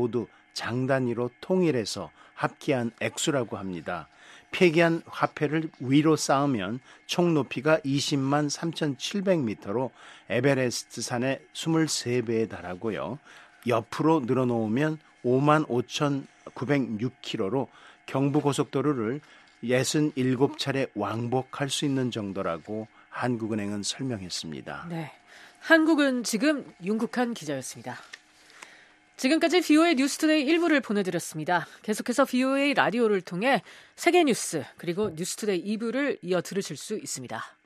장 단위로 통일해서 합계한 액수라고 합니다. 폐기한 화폐를 위로 쌓으면 총 높이가 이십만 삼천칠백 미터로 에베레스트 산의 이십삼 배에 달하고요. 옆으로 늘어놓으면 오만 오천구백육 킬로미터로 경부고속도로를 육십칠 차례 왕복할 수 있는 정도라고 한국은행은 설명했습니다. 네, 한국은 지금 윤국한 기자였습니다. 지금까지 비오에이 뉴스투데이 일 부를 보내드렸습니다. 계속해서 비오에이 라디오를 통해 세계 뉴스 그리고 뉴스투데이 이 부를 이어 들으실 수 있습니다.